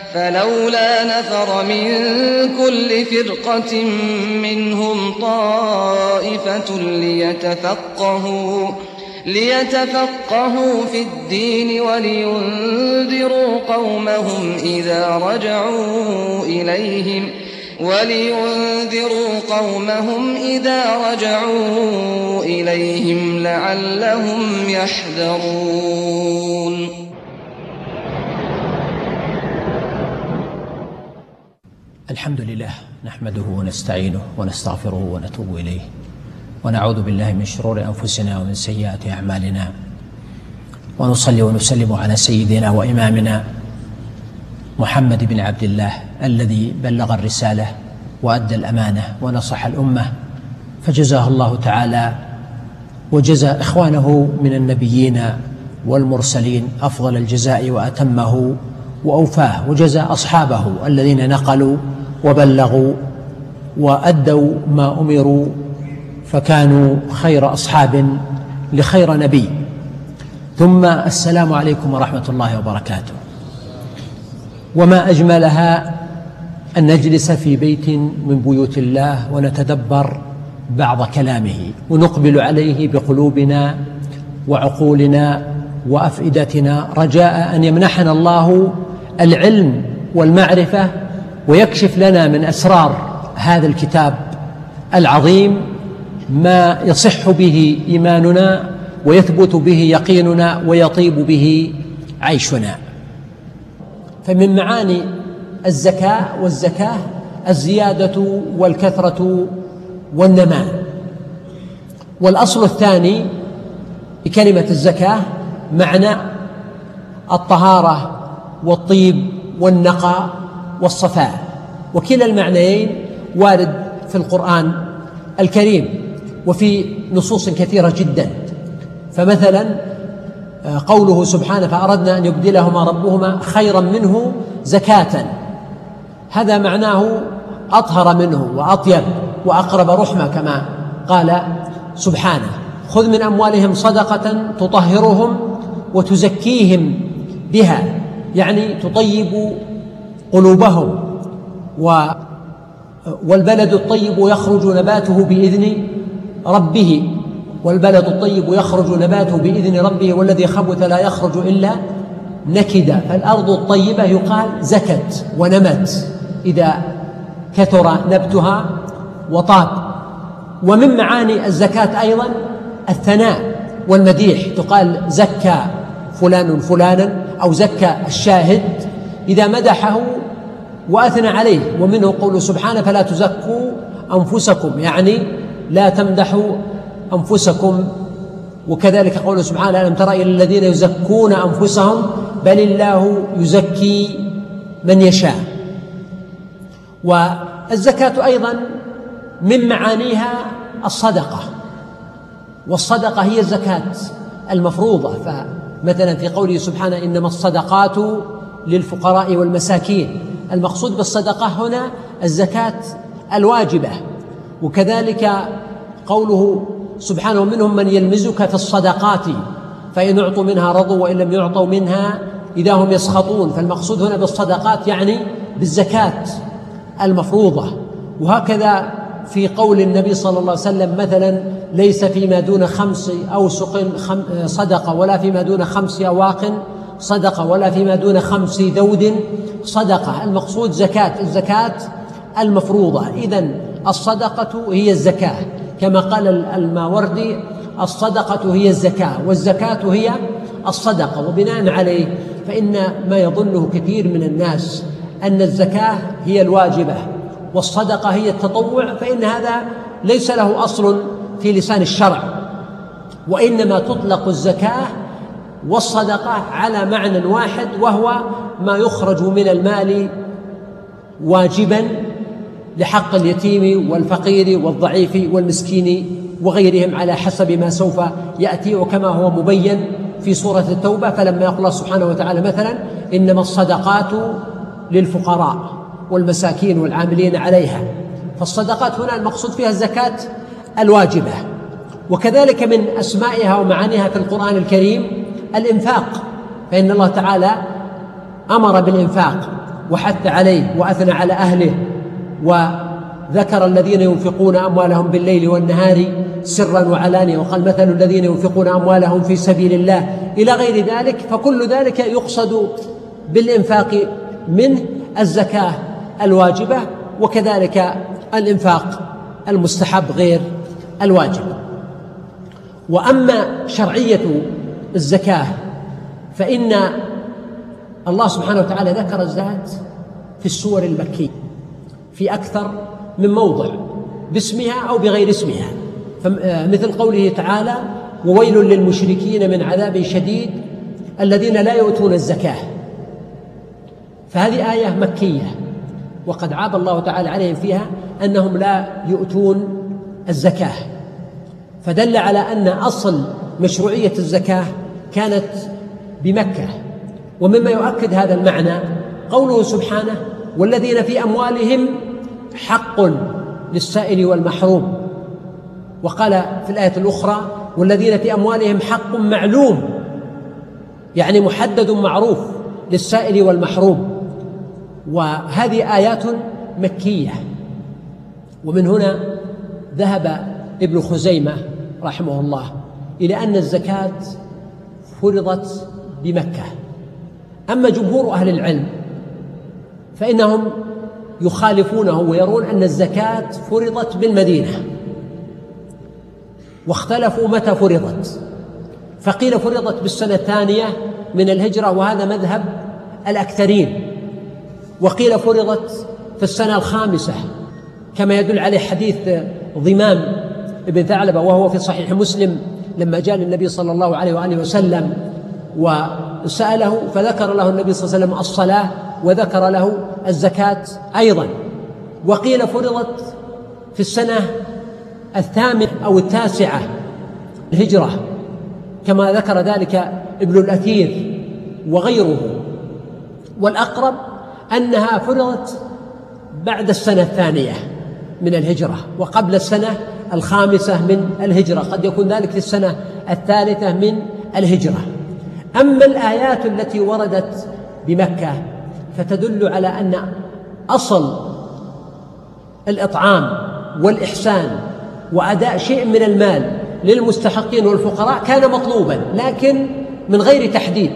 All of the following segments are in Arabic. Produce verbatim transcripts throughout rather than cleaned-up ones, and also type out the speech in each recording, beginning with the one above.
فلولا نفر من كل فرقة منهم طائفة ليتفقهوا ليتفقهوا في الدين ولينذروا قومهم إذا رجعوا إليهم ولينذروا قومهم إذا رجعوا إليهم لعلهم يحذرون. الحمد لله نحمده ونستعينه ونستغفره ونتوب إليه ونعوذ بالله من شرور أنفسنا ومن سيئات أعمالنا ونصلي ونسلم على سيدنا وإمامنا محمد بن عبد الله الذي بلغ الرسالة وأدى الأمانة ونصح الأمة، فجزاه الله تعالى وجزى إخوانه من النبيين والمرسلين أفضل الجزاء وأتمه وأوفاه، وجزى أصحابه الذين نقلوا وبلغوا وأدوا ما أمروا فكانوا خير أصحاب لخير نبي. ثم السلام عليكم ورحمة الله وبركاته. وما أجملها أن نجلس في بيت من بيوت الله ونتدبر بعض كلامه ونقبل عليه بقلوبنا وعقولنا وأفئدتنا رجاء أن يمنحنا الله العلم والمعرفة ويكشف لنا من أسرار هذا الكتاب العظيم ما يصح به إيماننا ويثبت به يقيننا ويطيب به عيشنا. فمن معاني الزكاة والزكاة الزيادة والكثرة والنماء. والأصل الثاني بكلمة الزكاة معنى الطهارة والطيب والنقاء والصفاء، وكلا المعنيين وارد في القرآن الكريم وفي نصوص كثيرة جدا. فمثلا قوله سبحانه فأردنا أن يبدلهما ربهما خيرا منه زكاة، هذا معناه أطهر منه وأطيب وأقرب رحمة كما قال سبحانه خذ من أموالهم صدقة تطهرهم وتزكيهم بها، يعني تطيب قلوبهم. والبلد الطيب يخرج نباته بإذن ربه والبلد الطيب يخرج نباته بإذن ربه والذي خبث لا يخرج إلا نكدا. فالأرض الطيبة يقال زكت ونمت إذا كثر نبتها وطاب. ومن معاني الزكاة أيضا الثناء والمديح، تقال زكى فلان فلانا أو زكى الشاهد إذا مدحه وأثنى عليه. ومنه قوله سبحانه فلا تزكوا أنفسكم، يعني لا تمدحوا أنفسكم. وكذلك قوله سبحانه ألم تر إلى الذين يزكون أنفسهم بل الله يزكي من يشاء. والزكاة أيضا من معانيها الصدقة، والصدقة هي الزكاة المفروضة. فمثلا في قوله سبحانه إنما الصدقات للفقراء والمساكين، المقصود بالصدقة هنا الزكاة الواجبة. وكذلك قوله سبحانه منهم من يلمزك في الصدقات فإن أعطوا منها رضوا وإن لم يعطوا منها إذا هم يسخطون. فالمقصود هنا بالصدقات يعني بالزكاة المفروضة. وهكذا في قول النبي صلى الله عليه وسلم مثلا ليس فيما دون خمس أوسق صدقة ولا فيما دون خمس أواق صدقة ولا فيما دون خمس ذود صدقة. المقصود زكاة الزكاة المفروضة. إذن الصدقة هي الزكاة، كما قال الماوردي الصدقة هي الزكاة والزكاة هي الصدقة. وبناء عليه فإن ما يظنه كثير من الناس أن الزكاة هي الواجبة والصدقة هي التطوع، فإن هذا ليس له أصل في لسان الشرع، وإنما تطلق الزكاة والصدقة على معنى واحد، وهو ما يخرج من المال واجبا لحق اليتيم والفقير والضعيف والمسكين وغيرهم على حسب ما سوف يأتي، وكما هو مبين في سورة التوبة. فلما يقول الله سبحانه وتعالى مثلا إنما الصدقات للفقراء والمساكين والعاملين عليها، فالصدقات هنا المقصود فيها الزكاة الواجبة. وكذلك من أسمائها ومعانيها في القرآن الكريم الإنفاق، فإن الله تعالى أمر بالإنفاق وحث عليه وأثنى على أهله، وذكر الذين ينفقون أموالهم بالليل والنهار سرا وعلانية، وقال مثل الذين ينفقون أموالهم في سبيل الله إلى غير ذلك. فكل ذلك يقصد بالإنفاق منه الزكاة الواجبة، وكذلك الإنفاق المستحب غير الواجب. وأما شرعية الزكاة فإن الله سبحانه وتعالى ذكر الزكاة في السور المكية في أكثر من موضع باسمها أو بغير اسمها، مثل قوله تعالى: وويل للمشركين من عذاب شديد الذين لا يؤتون الزكاة. فهذه آية مكية، وقد عاب الله تعالى عليهم فيها أنهم لا يؤتون الزكاة، فدل على أن أصل مشروعية الزكاة كانت بمكة. ومما يؤكد هذا المعنى قوله سبحانه: والذين في أموالهم حق للسائل والمحروم، وقال في الآية الأخرى: والذين في أموالهم حق معلوم، يعني محدد معروف للسائل والمحروم. وهذه آيات مكية. ومن هنا ذهب ابن خزيمة رحمه الله إلى أن الزكاة فرضت بمكة. أما جمهور أهل العلم فإنهم يخالفونه ويرون أن الزكاة فرضت بالمدينة، واختلفوا متى فرضت، فقيل فرضت بالسنة الثانية من الهجرة وهذا مذهب الأكثرين، وقيل فرضت في السنة الخامسة كما يدل عليه حديث ضمام ابن ثعلبة وهو في صحيح مسلم لما جاء للنبي صلى الله عليه وآله وسلم وسأله فذكر له النبي صلى الله عليه وسلم الصلاة وذكر له الزكاة أيضا. وقيل فرضت في السنة الثامنة أو التاسعة الهجرة كما ذكر ذلك ابن الأثير وغيره، والأقرب أنها فرضت بعد السنة الثانية من الهجرة وقبل السنة الخامسة من الهجرة، قد يكون ذلك في السنة الثالثة من الهجرة. أما الآيات التي وردت بمكة فتدل على أن أصل الإطعام والإحسان وأداء شيء من المال للمستحقين والفقراء كان مطلوبا لكن من غير تحديد،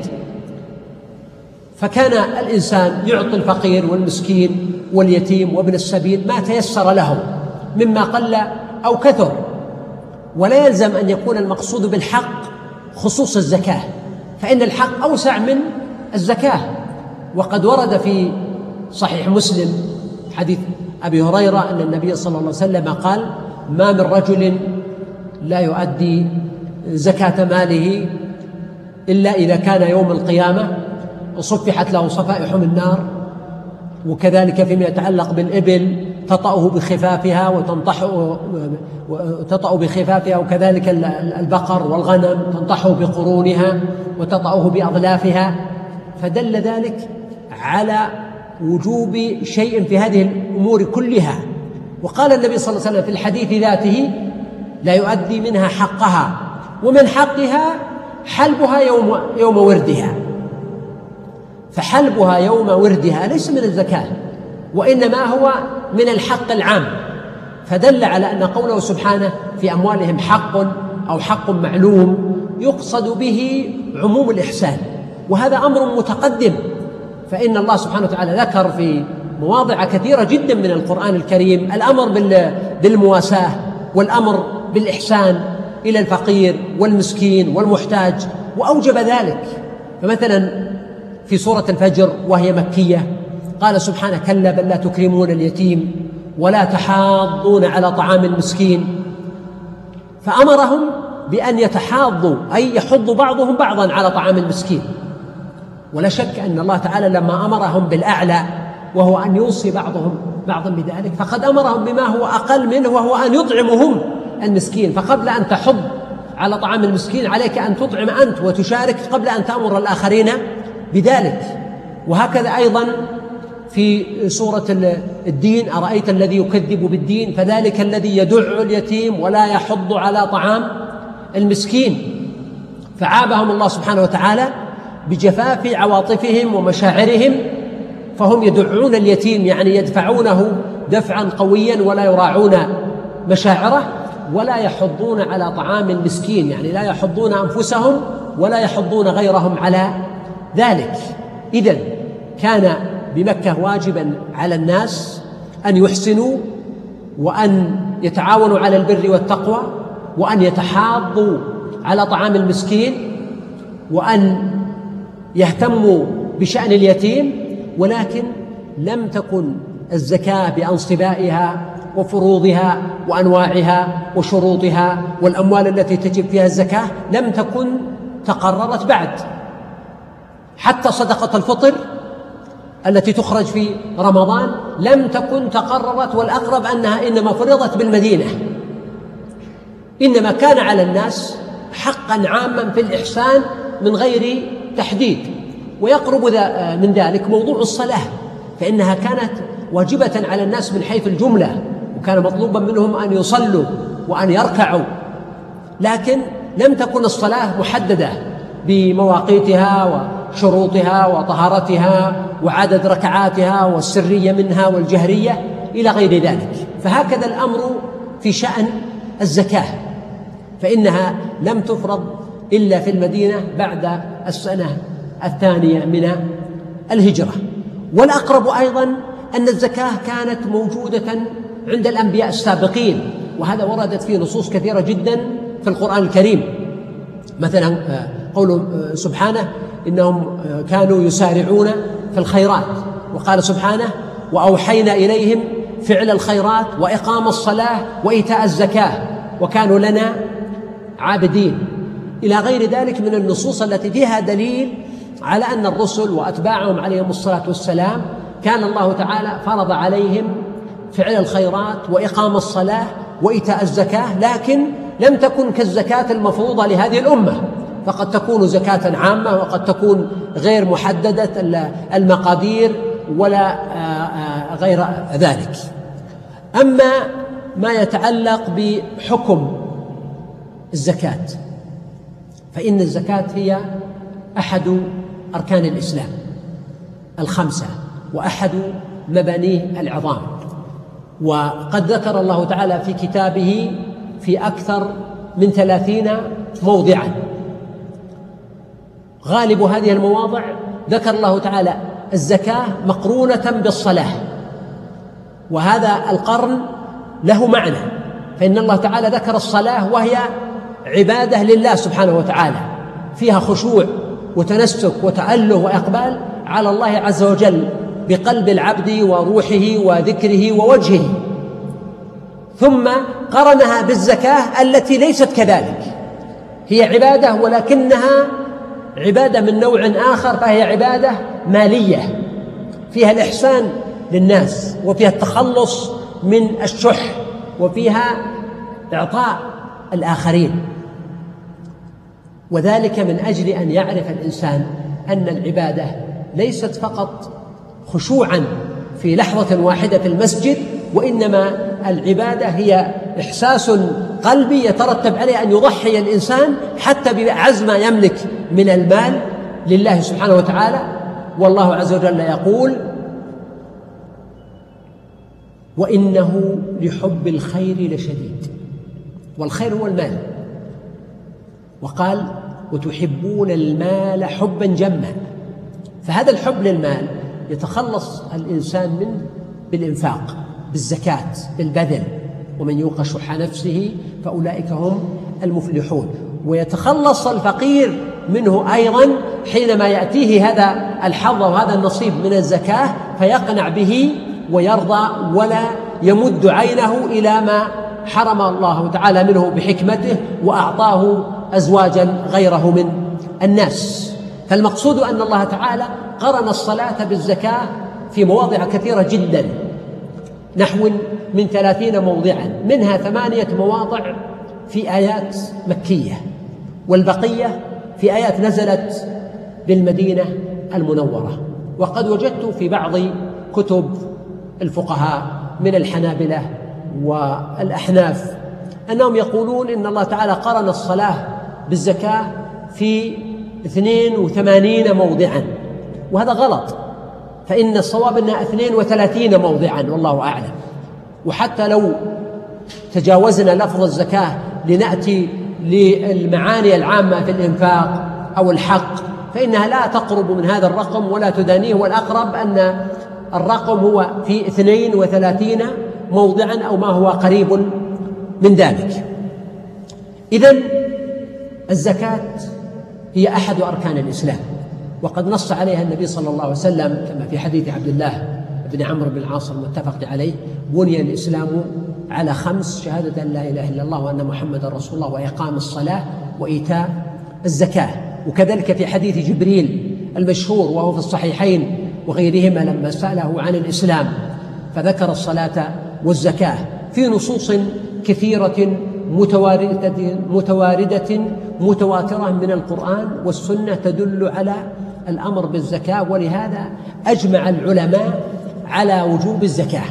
فكان الإنسان يعطي الفقير والمسكين واليتيم وابن السبيل ما تيسر له مما قل أو كثر، ولا يلزم أن يكون المقصود بالحق خصوص الزكاة، فإن الحق أوسع من الزكاة. وقد ورد في صحيح مسلم حديث أبي هريرة أن النبي صلى الله عليه وسلم قال: ما من رجل لا يؤدي زكاة ماله إلا إذا كان يوم القيامة صفحت له صفائح من نار. وكذلك فيما يتعلق بالإبل تطأه بخفافها وتنطحه تطأ بخفافها، وكذلك البقر والغنم تنطحه بقرونها وتطأه بأظلافها، فدل ذلك على وجوب شيء في هذه الأمور كلها. وقال النبي صلى الله عليه وسلم في الحديث ذاته: لا يؤدي منها حقها، ومن حقها حلبها يوم, يوم وردها، فحلبها يوم وردها ليس من الزكاة وإنما هو من الحق العام، فدل على أن قوله سبحانه في أموالهم حق أو حق معلوم يقصد به عموم الإحسان، وهذا أمر متقدم، فإن الله سبحانه وتعالى ذكر في مواضع كثيرة جدا من القرآن الكريم الأمر بالمواساة والأمر بالإحسان إلى الفقير والمسكين والمحتاج وأوجب ذلك. فمثلا في سورة الفجر وهي مكية قال سبحانه: كلا بل لا تكرمون اليتيم ولا تحاضون على طعام المسكين، فأمرهم بأن يتحاضوا أي يحض بعضهم بعضا على طعام المسكين. ولا شك أن الله تعالى لما أمرهم بالأعلى وهو أن يوصي بعضهم بعضا بذلك فقد أمرهم بما هو أقل منه وهو أن يطعمهم المسكين، فقبل أن تحض على طعام المسكين عليك أن تطعم أنت وتشارك قبل أن تأمر الآخرين بذلك. وهكذا أيضا في سورة الدين: أرأيت الذي يكذب بالدين فذلك الذي يدع اليتيم ولا يحض على طعام المسكين. فعابهم الله سبحانه وتعالى بجفاف عواطفهم ومشاعرهم، فهم يدعون اليتيم، يعني يدفعونه دفعا قويا ولا يراعون مشاعره، ولا يحضون على طعام المسكين، يعني لا يحضون أنفسهم ولا يحضون غيرهم على ذلك. إذن كان بمكة واجبا على الناس أن يحسنوا وأن يتعاونوا على البر والتقوى، وأن يتحاضوا على طعام المسكين، وأن يهتموا بشأن اليتيم. ولكن لم تكن الزكاة بأنصبائها وفروضها وأنواعها وشروطها والأموال التي تجب فيها الزكاة لم تكن تقررت بعد. حتى صدقة الفطر التي تخرج في رمضان لم تكن تقررت، والأقرب أنها إنما فرضت بالمدينة. إنما كان على الناس حقا عاما في الإحسان من غير تحديد. ويقرب من ذلك موضوع الصلاة، فإنها كانت واجبة على الناس من حيث الجملة، وكان مطلوبا منهم أن يصلوا وأن يركعوا، لكن لم تكن الصلاة محددة بمواقيتها وشروطها وطهارتها وعدد ركعاتها والسرية منها والجهرية إلى غير ذلك. فهكذا الأمر في شأن الزكاة، فإنها لم تفرض إلا في المدينة بعد السنة الثانية من الهجرة. والأقرب أيضا أن الزكاة كانت موجودة عند الأنبياء السابقين، وهذا وردت فيه نصوص كثيرة جدا في القرآن الكريم. مثلا قوله سبحانه إنهم كانوا يسارعون في الخيرات، وقال سبحانه وأوحينا إليهم فعل الخيرات وإقام الصلاة وإيتاء الزكاة وكانوا لنا عابدين، إلى غير ذلك من النصوص التي فيها دليل على أن الرسل وأتباعهم عليهم الصلاة والسلام كان الله تعالى فرض عليهم فعل الخيرات وإقام الصلاة وإيتاء الزكاة، لكن لم تكن كالزكاة المفروضة لهذه الأمة، فقد تكون زكاة عامة وقد تكون غير محددة المقادير ولا غير ذلك. أما ما يتعلق بحكم الزكاة فإن الزكاة هي أحد أركان الإسلام الخمسة وأحد مبانيه العظام، وقد ذكر الله تعالى في كتابه في أكثر من ثلاثين موضعا. غالب هذه المواضع ذكر الله تعالى الزكاة مقرونة بالصلاة، وهذا القرن له معنى، فإن الله تعالى ذكر الصلاة وهي عبادة لله سبحانه وتعالى فيها خشوع وتنسك وتأله وإقبال على الله عز وجل بقلب العبد وروحه وذكره ووجهه، ثم قرنها بالزكاة التي ليست كذلك، هي عبادة ولكنها عبادة من نوع آخر، فهي عبادة مالية فيها الإحسان للناس وفيها التخلص من الشح وفيها إعطاء الآخرين، وذلك من أجل أن يعرف الإنسان أن العبادة ليست فقط خشوعا في لحظة واحدة في المسجد، وإنما العبادة هي إحساس قلبي يترتب عليه أن يضحي الإنسان حتى بأعز ما يملك من المال لله سبحانه وتعالى. والله عز وجل يقول وإنه لحب الخير لشديد، والخير هو المال، وقال وتحبون المال حبا جما، فهذا الحب للمال يتخلص الإنسان منه بالإنفاق بالزكاة بالبذل، ومن يوق شح نفسه فأولئك هم المفلحون، ويتخلص الفقير منه أيضا حينما يأتيه هذا الحظ وهذا النصيب من الزكاة فيقنع به ويرضى ولا يمد عينه إلى ما حرم الله تعالى منه بحكمته وأعطاه أزواجا غيره من الناس. فالمقصود أن الله تعالى قرن الصلاة بالزكاة في مواضع كثيرة جدا، نحو من ثلاثين موضعا، منها ثمانية مواضع في آيات مكية، والبقية في آيات نزلت بالمدينة المنورة. وقد وجدت في بعض كتب الفقهاء من الحنابلة والأحناف أنهم يقولون إن الله تعالى قرن الصلاة بالزكاة في اثنين وثمانين موضعا، وهذا غلط، فإن الصواب أنها اثنين وثلاثين موضعا والله أعلم. وحتى لو تجاوزنا لفظ الزكاة لنأتي للمعاني العامة في الإنفاق أو الحق فإنها لا تقرب من هذا الرقم ولا تدانيه، والأقرب أن الرقم هو في اثنين وثلاثين موضعا أو ما هو قريب من ذلك. إذن الزكاة هي أحد أركان الإسلام، وقد نص عليها النبي صلى الله عليه وسلم كما في حديث عبد الله بن عمرو بن العاص المتفق عليه: بني الإسلام على خمس: شهادة أن لا إله إلا الله وأن محمدا رسول الله وإقام الصلاة وإيتاء الزكاة. وكذلك في حديث جبريل المشهور وهو في الصحيحين وغيرهما لما سأله عن الإسلام فذكر الصلاة والزكاة في نصوص كثيرة متواردة متواردة متواترة من القرآن والسنة تدل على الأمر بالزكاة. ولهذا أجمع العلماء على وجوب الزكاة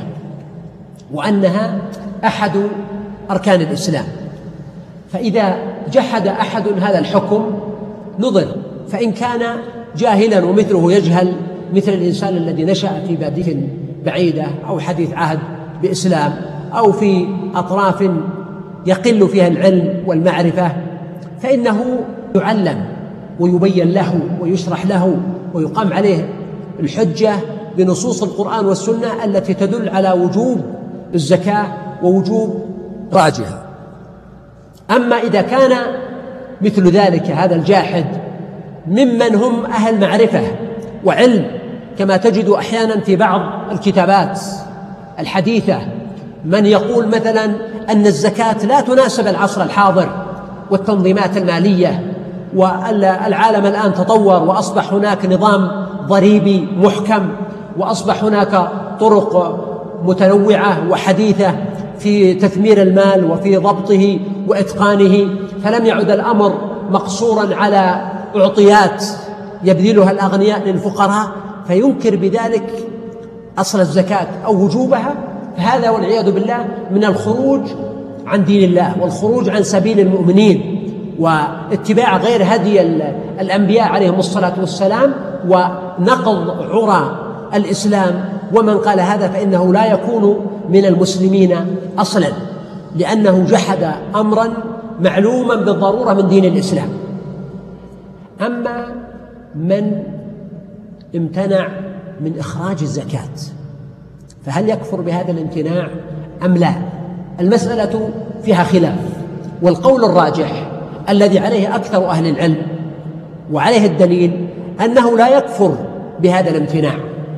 وأنها أحد أركان الإسلام. فإذا جحد أحد هذا الحكم نظر، فإن كان جاهلا ومثله يجهل مثل الإنسان الذي نشأ في بادية بعيدة أو حديث عهد بإسلام أو في أطراف يقل فيها العلم والمعرفة، فإنه يعلم ويبين له ويشرح له ويقام عليه الحجة بنصوص القرآن والسنة التي تدل على وجوب الزكاة ووجوب إخراجها. أما إذا كان مثل ذلك هذا الجاحد ممن هم أهل معرفة وعلم، كما تجد أحيانا في بعض الكتابات الحديثة من يقول مثلا أن الزكاة لا تناسب العصر الحاضر والتنظيمات المالية، والعالم الآن تطور وأصبح هناك نظام ضريبي محكم وأصبح هناك طرق متنوعة وحديثة في تثمير المال وفي ضبطه وإتقانه، فلم يعد الأمر مقصورا على أعطيات يبذلها الأغنياء للفقراء، فينكر بذلك أصل الزكاة أو وجوبها. فهذا والعياذ بالله من الخروج عن دين الله والخروج عن سبيل المؤمنين واتباع غير هدي الأنبياء عليهم الصلاة والسلام ونقض عرى الإسلام. ومن قال هذا فإنه لا يكون من المسلمين أصلا، لأنه جحد أمرا معلوما بالضرورة من دين الإسلام. أما من امتنع من إخراج الزكاة فهل يكفر بهذا الامتناع أم لا؟ المسألة فيها خلاف، والقول الراجح الذي عليه أكثر أهل العلم وعليه الدليل أنه لا يكفر بهذا الامتناع،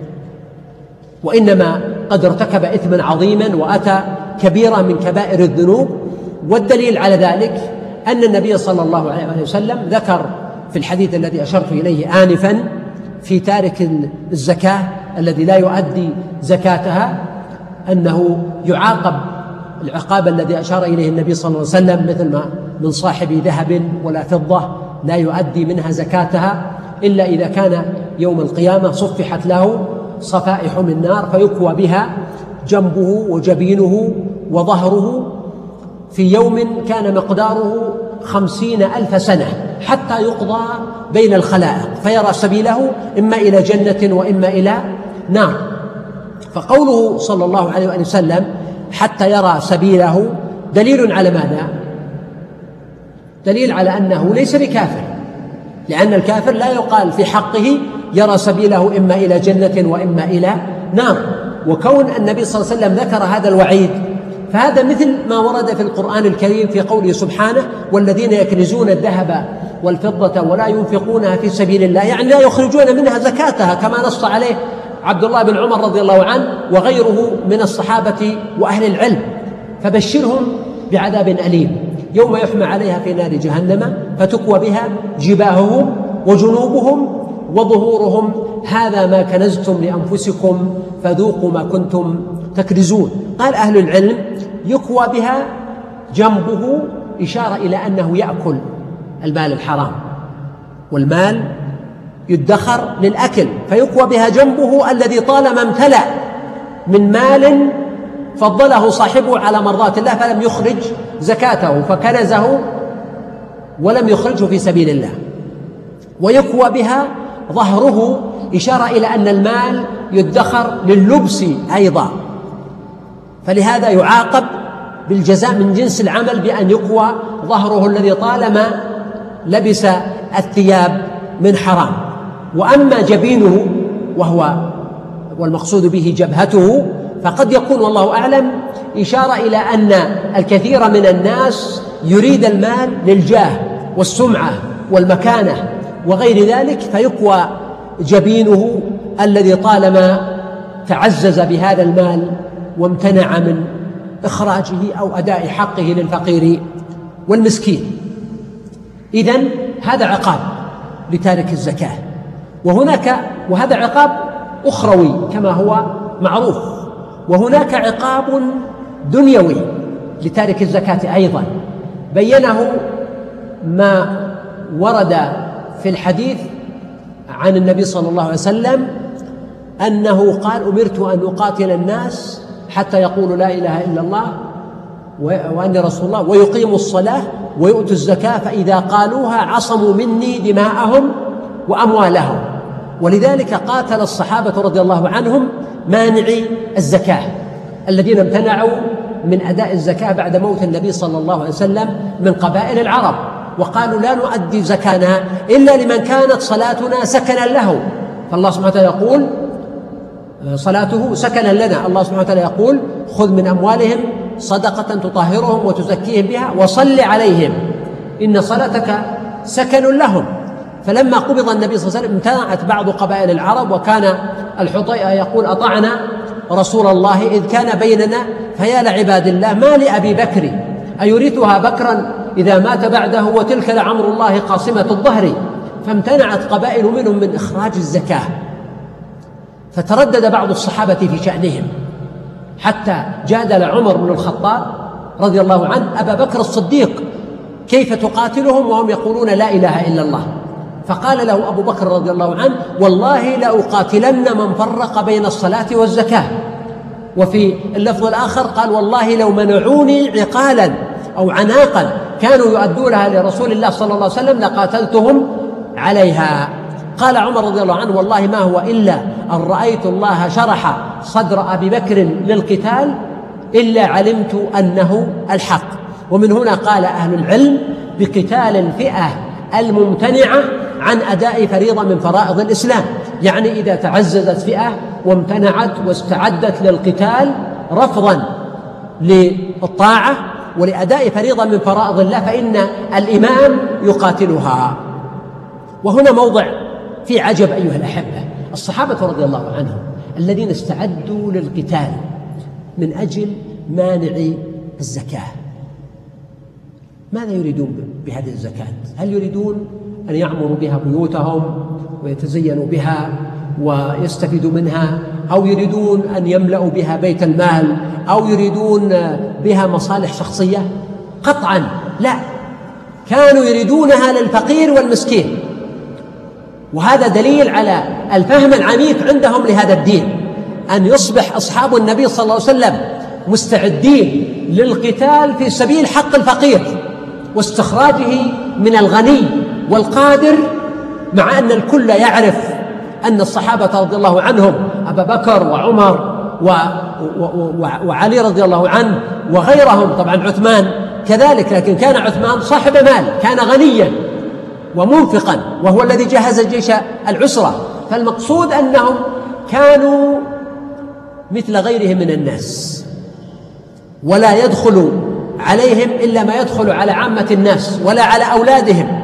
وإنما قد ارتكب إثما عظيما وأتى كبيرة من كبائر الذنوب. والدليل على ذلك أن النبي صلى الله عليه وسلم ذكر في الحديث الذي أشرت إليه آنفا في تارك الزكاة الذي لا يؤدي زكاتها أنه يعاقب العقاب الذي أشار إليه النبي صلى الله عليه وسلم مثل ما من صاحب ذهب ولا فضة لا يؤدي منها زكاتها إلا إذا كان يوم القيامة صفحت له صفائح من نار فيكوى بها جنبه وجبينه وظهره في يوم كان مقداره خمسين ألف سنة حتى يقضى بين الخلائق فيرى سبيله إما إلى جنة وإما إلى نار. فقوله صلى الله عليه وسلم حتى يرى سبيله دليل على ماذا؟ دليل على أنه ليس بكافر، لأن الكافر لا يقال في حقه يرى سبيله إما إلى جنة وإما إلى نار. وكون النبي صلى الله عليه وسلم ذكر هذا الوعيد فهذا مثل ما ورد في القرآن الكريم في قوله سبحانه والذين يكنزون الذهب والفضة ولا ينفقونها في سبيل الله، يعني لا يخرجون منها زكاتها كما نص عليه عبد الله بن عمر رضي الله عنه وغيره من الصحابة وأهل العلم. فبشرهم بعذاب أليم يوم يحمى عليها في نار جهنم فتكوى بها جباههم وجنوبهم وظهورهم هذا ما كنزتم لأنفسكم فذوقوا ما كنتم تكنزون. قال أهل العلم يكوى بها جنبه إشارة إلى أنه يأكل المال الحرام، والمال يدخر للأكل، فيكوى بها جنبه الذي طالما امتلأ من مال فضله صاحبه على مرضات الله فلم يخرج زكاته فكنزه ولم يخرجه في سبيل الله. ويكوى بها ظهره إشارة إلى أن المال يدخر لللبس أيضا، فلهذا يعاقب بالجزاء من جنس العمل بأن يقوى ظهره الذي طالما لبس الثياب من حرام. وأما جبينه وهو والمقصود به جبهته فقد يكون والله أعلم إشارة إلى أن الكثير من الناس يريد المال للجاه والسمعة والمكانة وغير ذلك، فيقوى جبينه الذي طالما تعزز بهذا المال وامتنع من إخراجه أو أداء حقه للفقير والمسكين. إذن هذا عقاب لتارك الزكاة. وهناك وهذا عقاب أخروي كما هو معروف، وهناك عقاب دنيوي لتارك الزكاة أيضا بينه ما ورد في الحديث عن النبي صلى الله عليه وسلم أنه قال: أمرت أن أقاتل الناس حتى يقولوا لا إله إلا الله وأني رسول الله ويقيموا الصلاة ويؤتوا الزكاة، فإذا قالوها عصموا مني دماءهم وأموالهم. ولذلك قاتل الصحابة رضي الله عنهم مانعي الزكاة الذين امتنعوا من أداء الزكاة بعد موت النبي صلى الله عليه وسلم من قبائل العرب، وقالوا: لا نؤدي زكانا إلا لمن كانت صلاتنا سكنا له. فالله سبحانه وتعالى يقول: صلاته سكنا لنا. الله سبحانه وتعالى يقول: خذ من أموالهم صدقة تطهرهم وتزكيهم بها وصل عليهم إن صلاتك سكن لهم. فلما قبض النبي صلى الله عليه وسلم امتنعت بعض قبائل العرب، وكان الحطيئة يقول: أطعنا رسول الله إذ كان بيننا فيا لعباد الله ما لأبي بكر أيورثها بكرا إذا مات بعده وتلك لعمر الله قاصمة الظهر. فامتنعت قبائل منهم من إخراج الزكاة، فتردد بعض الصحابة في شأنهم حتى جادل عمر بن الخطاب رضي الله عنه أبا بكر الصديق: كيف تقاتلهم وهم يقولون لا إله إلا الله؟ فقال له أبو بكر رضي الله عنه: والله لأقاتلن من فرق بين الصلاة والزكاة. وفي اللفظ الآخر قال: والله لو منعوني عقالا أو عناقا كانوا يؤدونها لرسول الله صلى الله عليه وسلم لقاتلتهم عليها. قال عمر رضي الله عنه: والله ما هو إلا أن رأيت الله شرح صدر أبي بكر للقتال إلا علمت أنه الحق. ومن هنا قال أهل العلم بقتال الفئة الممتنعة عن أداء فريضة من فرائض الإسلام، يعني إذا تعززت فئة وامتنعت واستعدت للقتال رفضا للطاعة ولأداء فريضة من فرائض الله فإن الإمام يقاتلها. وهنا موضع في عجب أيها الأحبة: الصحابة رضي الله عنهم الذين استعدوا للقتال من أجل مانع الزكاة، ماذا يريدون بهذه الزكاة؟ هل يريدون أن يعمروا بها بيوتهم ويتزينوا بها ويستفيدوا منها، أو يريدون أن يملأوا بها بيت المال، أو يريدون بها مصالح شخصية؟ قطعا لا، كانوا يريدونها للفقير والمسكين. وهذا دليل على الفهم العميق عندهم لهذا الدين، أن يصبح أصحاب النبي صلى الله عليه وسلم مستعدين للقتال في سبيل حق الفقير واستخراجه من الغني والقادر، مع أن الكل يعرف أن الصحابة رضي الله عنهم أبا بكر وعمر و... و... و... وعلي رضي الله عنه وغيرهم، طبعا عثمان كذلك، لكن كان عثمان صاحب مال، كان غنيا ومنفقا، وهو الذي جهز جيش العسرة. فالمقصود أنهم كانوا مثل غيرهم من الناس، ولا يدخل عليهم إلا ما يدخل على عامة الناس ولا على أولادهم.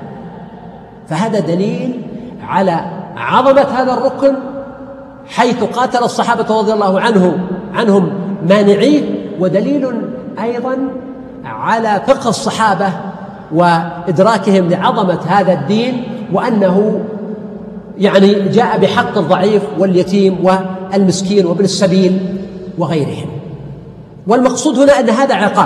فهذا دليل على عظمة هذا الركن، حيث قاتل الصحابة رضي الله عنه عنهم مانعيه، ودليل أيضا على فقه الصحابة وإدراكهم لعظمة هذا الدين، وأنه يعني جاء بحق الضعيف واليتيم والمسكين وابن السبيل وغيرهم. والمقصود هنا أن هذا عقاب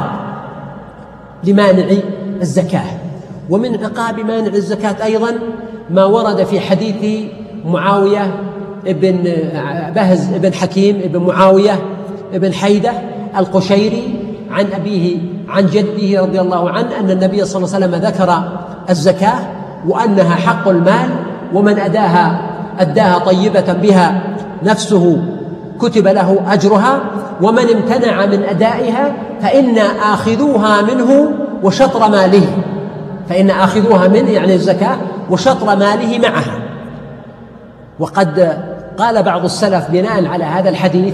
لمانع الزكاة. ومن عقاب مانع الزكاة أيضا ما ورد في حديث معاوية ابن بهز ابن حكيم ابن معاوية ابن حيدة القشيري عن أبيه عن جده رضي الله عنه أن النبي صلى الله عليه وسلم ذكر الزكاة وأنها حق المال، ومن أداها أداها طيبة بها نفسه كتب له أجرها، ومن امتنع من أدائها فإن آخذوها منه وشطر ماله، فإن آخذوها منه يعني الزكاة وشطر ماله معها. وقد قال بعض السلف بناء على هذا الحديث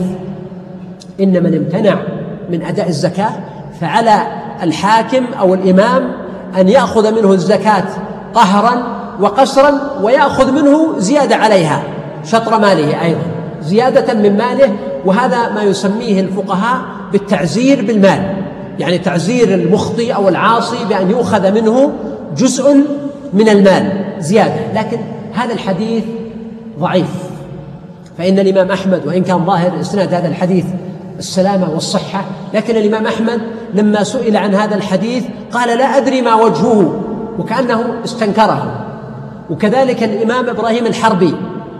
إن من امتنع من أداء الزكاة فعلى الحاكم أو الإمام أن يأخذ منه الزكاة قهرا وقسرا، ويأخذ منه زيادة عليها شطر ماله أيضا، زيادة من ماله. وهذا ما يسميه الفقهاء بالتعزير بالمال، يعني تعزير المخطئ أو العاصي بأن يؤخذ منه جزء من المال زيادة. لكن هذا الحديث ضعيف، فإن الإمام أحمد وإن كان ظاهر إسناد هذا الحديث السلامة والصحة، لكن الإمام أحمد لما سئل عن هذا الحديث قال لا أدري ما وجهه، وكأنه استنكره. وكذلك الإمام إبراهيم الحربي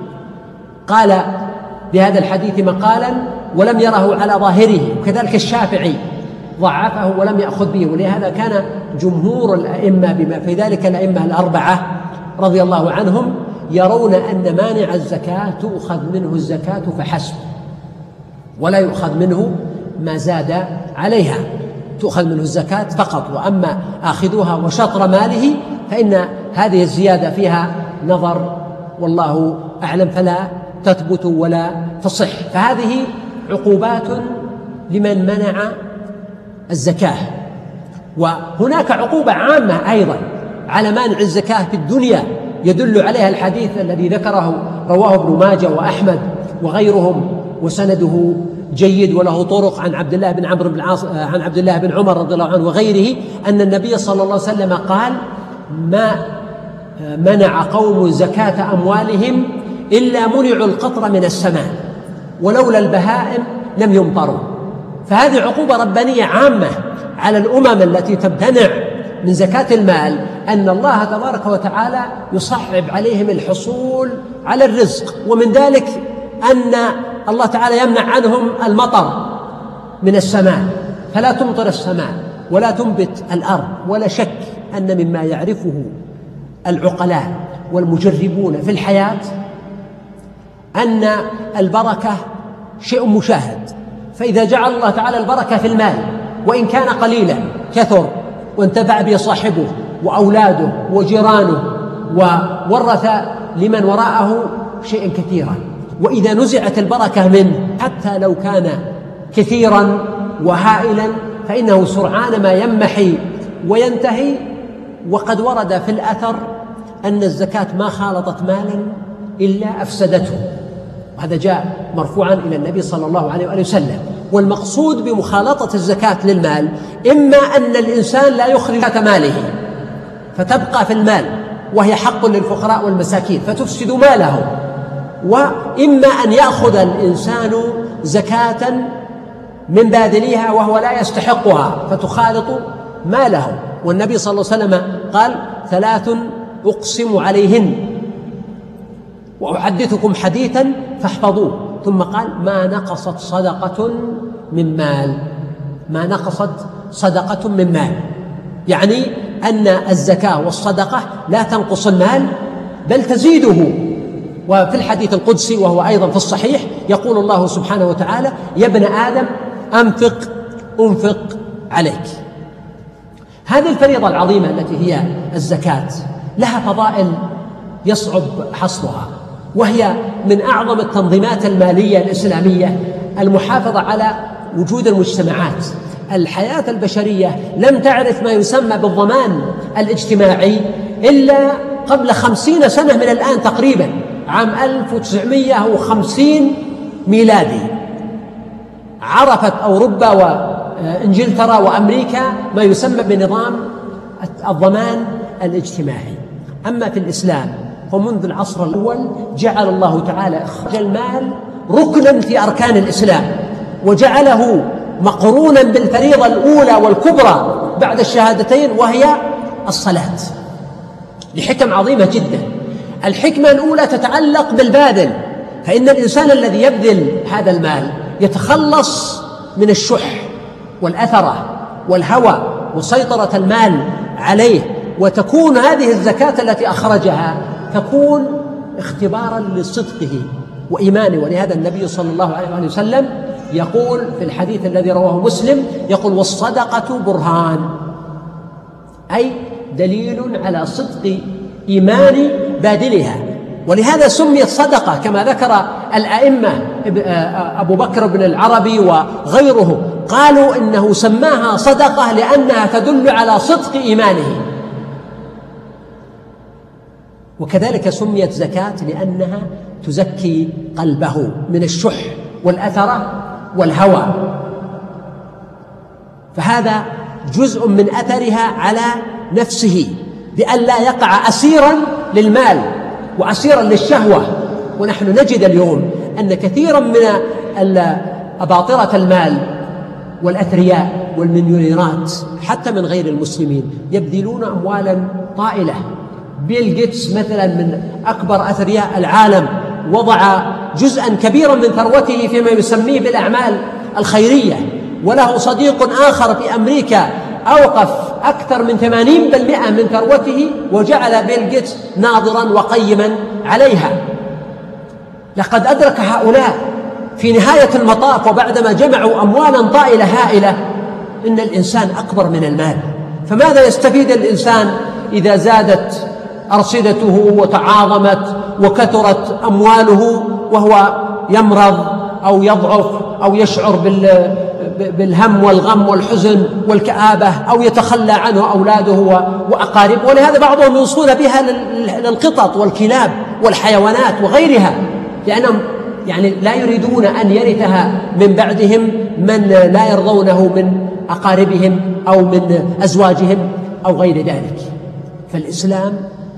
قال بهذا الحديث مقالا ولم يره على ظاهره، وكذلك الشافعي ضعفه ولم يأخذ به. ولهذا كان جمهور الأئمة بما في ذلك الأئمة الأربعة رضي الله عنهم يرون أن مانع الزكاة تؤخذ منه الزكاة فحسب، ولا يؤخذ منه ما زاد عليها، تؤخذ منه الزكاة فقط. وأما آخذوها وشطر ماله فإن هذه الزيادة فيها نظر والله أعلم، فلا تثبت ولا تصح. فهذه عقوبات لمن منع الزكاة. وهناك عقوبة عامة أيضا على مانع الزكاة في الدنيا يدل عليها الحديث الذي ذكره رواه ابن ماجه وأحمد وغيرهم وسنده جيد وله طرق عن عبد الله بن عمرو بن العاص عن عبد الله بن عمر رضي الله عنه وغيره أن النبي صلى الله عليه وسلم قال ما منع قوم زكاة أموالهم إلا منعوا القطر من السماء ولولا البهائم لم يمطروا. فهذه عقوبة ربانية عامة على الأمم التي تمتنع من زكاة المال، أن الله تبارك وتعالى يصعب عليهم الحصول على الرزق. ومن ذلك أن الله تعالى يمنع عنهم المطر من السماء، فلا تمطر السماء ولا تنبت الأرض. ولا شك أن مما يعرفه العقلاء والمجربون في الحياة أن البركة شيء مشاهد، فإذا جعل الله تعالى البركة في المال وإن كان قليلا كثر وانتفع به صاحبه وأولاده وجيرانه وورث لمن وراءه شيئا كثيرا. وإذا نزعت البركة منه حتى لو كان كثيرا وهائلا فإنه سرعان ما يمحي وينتهي. وقد ورد في الأثر أن الزكاة ما خالطت مالا إلا أفسدته، وهذا جاء مرفوعا إلى النبي صلى الله عليه وآله وسلم. والمقصود بمخالطة الزكاة للمال إما أن الإنسان لا يخرج زكاة ماله فتبقى في المال وهي حق للفقراء والمساكين فتفسد ماله، وإما أن يأخذ الإنسان زكاة من باذليها وهو لا يستحقها فتخالط ماله. والنبي صلى الله عليه وسلم قال ثلاث أقسم عليهن وأحدثكم حديثا فاحفظوه، ثم قال ما نقصت صدقة من مال، ما نقصت صدقة من مال، يعني أن الزكاة والصدقة لا تنقص المال بل تزيده. وفي الحديث القدسي وهو أيضا في الصحيح يقول الله سبحانه وتعالى يا ابن آدم أنفق أنفق عليك. هذه الفريضة العظيمة التي هي الزكاة لها فضائل يصعب حصرها، وهي من أعظم التنظيمات المالية الإسلامية المحافظة على وجود المجتمعات. الحياة البشرية لم تعرف ما يسمى بالضمان الاجتماعي إلا قبل خمسين سنة من الآن تقريبا، عام ألف وتسعمائة وخمسين ميلادي عرفت أوروبا وإنجلترا وأمريكا ما يسمى بنظام الضمان الاجتماعي. أما في الإسلام فمنذ العصر الأول جعل الله تعالى إخراج المال ركنا في أركان الإسلام، وجعله مقرونا بالفريضة الأولى والكبرى بعد الشهادتين وهي الصلاة، لحكم عظيمة جدا. الحكمة الأولى تتعلق بالباذل، فإن الإنسان الذي يبذل هذا المال يتخلص من الشح والأثرة والهوى وسيطرة المال عليه، وتكون هذه الزكاة التي أخرجها تكون اختبارا لصدقه وإيمانه. ولهذا النبي صلى الله عليه وسلم يقول في الحديث الذي رواه مسلم، يقول: والصدقة برهان، أي دليل على صدق إيمان بادلها. ولهذا سميت صدقة كما ذكر الأئمة أبو بكر بن العربي وغيره، قالوا إنه سماها صدقة لأنها تدل على صدق إيمانه. وكذلك سميت زكاة لأنها تزكي قلبه من الشح والأثرة والهوى، فهذا جزء من أثرها على نفسه بأن لا يقع أسيرا للمال وأسيرا للشهوة. ونحن نجد اليوم أن كثيرا من أباطرة المال والأثرياء والمليونيرات حتى من غير المسلمين يبذلون أموالا طائلة. بيل جيتس مثلا من أكبر أثرياء العالم وضع جزءا كبيرا من ثروته فيما يسميه بالأعمال الخيرية، وله صديق آخر في أمريكا أوقف أكثر من ثمانين بالمئة من ثروته وجعل بيل جيتس ناظرا وقيما عليها. لقد أدرك هؤلاء في نهاية المطاف وبعدما جمعوا أموالا طائلة هائلة إن الإنسان أكبر من المال. فماذا يستفيد الإنسان إذا زادت أرصدته وتعاظمت وكثرت أمواله وهو يمرض أو يضعف أو يشعر بالهم والغم والحزن والكآبة أو يتخلى عنه أولاده وأقاربه؟ ولهذا بعضهم يوصون بها للقطط والكلاب والحيوانات وغيرها، لأنهم يعني لا يريدون أن يرثها من بعدهم من لا يرضونه من أقاربهم أو من أزواجهم أو غير ذلك. فالإسلام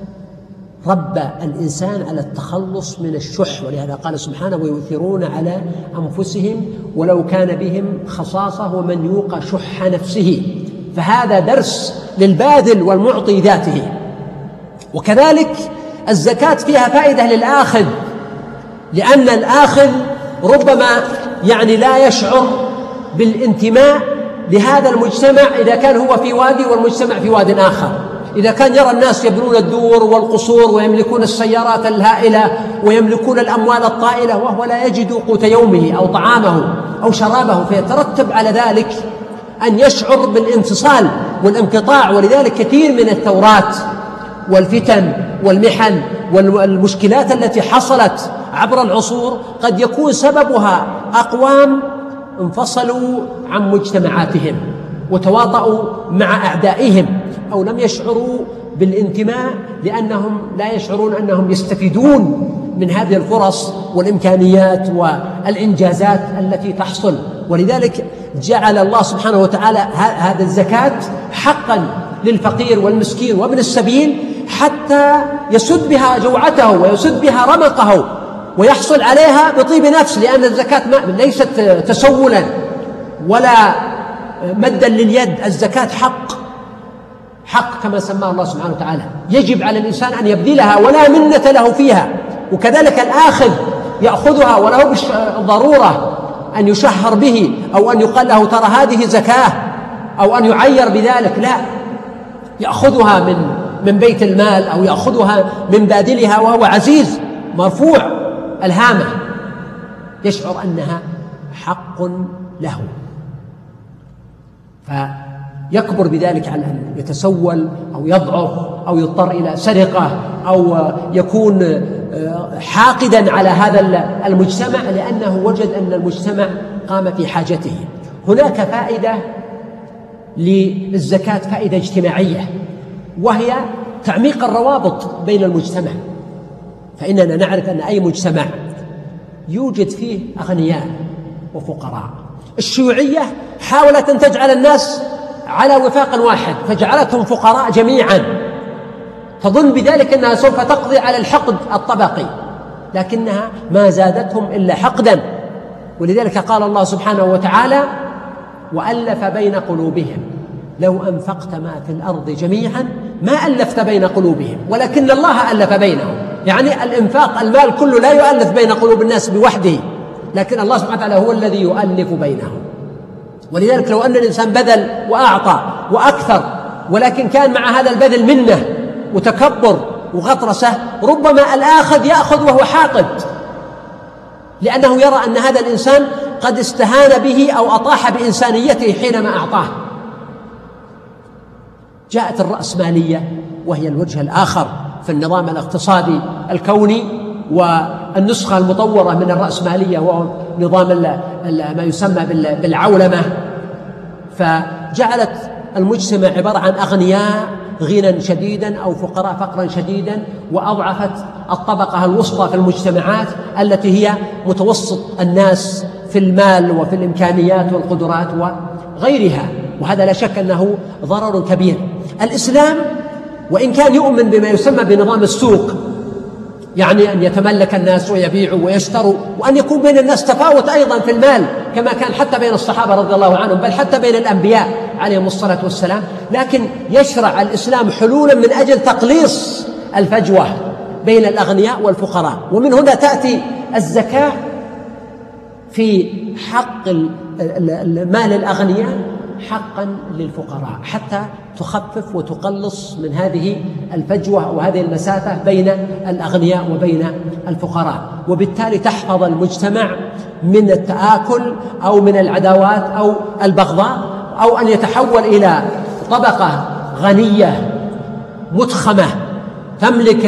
ربى الإنسان على التخلص من الشح، ولهذا قال سبحانه: ويؤثرون على أنفسهم ولو كان بهم خصاصة ومن يوق شح نفسه. فهذا درس للباذل والمعطي ذاته. وكذلك الزكاة فيها فائدة للآخذ، لأن الآخذ ربما يعني لا يشعر بالانتماء لهذا المجتمع إذا كان هو في وادي والمجتمع في واد آخر. إذا كان يرى الناس يبنون الدور والقصور ويملكون السيارات الهائلة ويملكون الأموال الطائلة وهو لا يجد قوت يومه أو طعامه أو شرابه، فيترتب على ذلك أن يشعر بالانفصال والانقطاع. ولذلك كثير من الثورات والفتن والمحن والمشكلات التي حصلت عبر العصور قد يكون سببها أقوام انفصلوا عن مجتمعاتهم وتواطؤوا مع أعدائهم، أو لم يشعروا بالانتماء لأنهم لا يشعرون أنهم يستفيدون من هذه الفرص والإمكانيات والإنجازات التي تحصل. ولذلك جعل الله سبحانه وتعالى هذا الزكاة حقا للفقير والمسكين وابن السبيل حتى يسد بها جوعته ويسد بها رمقه ويحصل عليها بطيب نفس، لأن الزكاة ليست تسولا ولا مدا لليد. الزكاة حق، حق كما سماه الله سبحانه وتعالى، يجب على الإنسان أن يبذلها ولا منة له فيها. وكذلك الآخذ يأخذها وله بالضرورة أن يشهر به أو أن يقال له ترى هذه زكاة أو أن يعير بذلك، لا، يأخذها من من بيت المال أو يأخذها من بادلها وهو عزيز مرفوع الهامة، يشعر أنها حق له، فيكبر بذلك على أن يتسول أو يضعف أو يضطر إلى سرقة أو يكون حاقدا على هذا المجتمع لأنه وجد أن المجتمع قام في حاجته. هناك فائدة للزكاة، فائدة اجتماعية، وهي تعميق الروابط بين المجتمع. فإننا نعرف أن أي مجتمع يوجد فيه أغنياء وفقراء. الشيوعية حاولت أن تجعل الناس على وفاق واحد فجعلتهم فقراء جميعا، تظن بذلك أنها سوف تقضي على الحقد الطبقي، لكنها ما زادتهم إلا حقدا. ولذلك قال الله سبحانه وتعالى: وألف بين قلوبهم لو أنفقت ما في الأرض جميعا ما ألفت بين قلوبهم ولكن الله ألف بينهم. يعني الإنفاق، المال كله لا يؤلف بين قلوب الناس بوحده، لكن الله سبحانه وتعالى هو الذي يؤلف بينهم. ولذلك لو أن الإنسان بذل وأعطى وأكثر ولكن كان مع هذا البذل منة وتكبر وغطرسة، ربما الآخذ يأخذ وهو حاقد، لأنه يرى أن هذا الإنسان قد استهان به أو أطاح بإنسانيته حينما أعطاه. جاءت الرأسمالية وهي الوجه الآخر في النظام الاقتصادي الكوني، والنسخة المطورة من الرأسمالية وهو نظام ما يسمى بالعولمة، فجعلت المجتمع عبارة عن أغنياء غنى شديدا أو فقراء فقرا شديدا، وأضعفت الطبقة الوسطى في المجتمعات التي هي متوسط الناس في المال وفي الإمكانيات والقدرات وغيرها، وهذا لا شك أنه ضرر كبير. الإسلام وإن كان يؤمن بما يسمى بنظام السوق، يعني أن يتملك الناس ويبيعوا ويشتروا، وأن يكون بين الناس تفاوت أيضا في المال كما كان حتى بين الصحابة رضي الله عنهم، بل حتى بين الأنبياء عليهم الصلاة والسلام، لكن يشرع الإسلام حلولا من أجل تقليص الفجوة بين الأغنياء والفقراء. ومن هنا تأتي الزكاة في حق المال الأغنياء حقا للفقراء، حتى تخفف وتقلص من هذه الفجوة أو هذه المسافة بين الأغنياء وبين الفقراء، وبالتالي تحفظ المجتمع من التآكل أو من العداوات أو البغضاء، أو أن يتحول إلى طبقة غنية متخمة تملك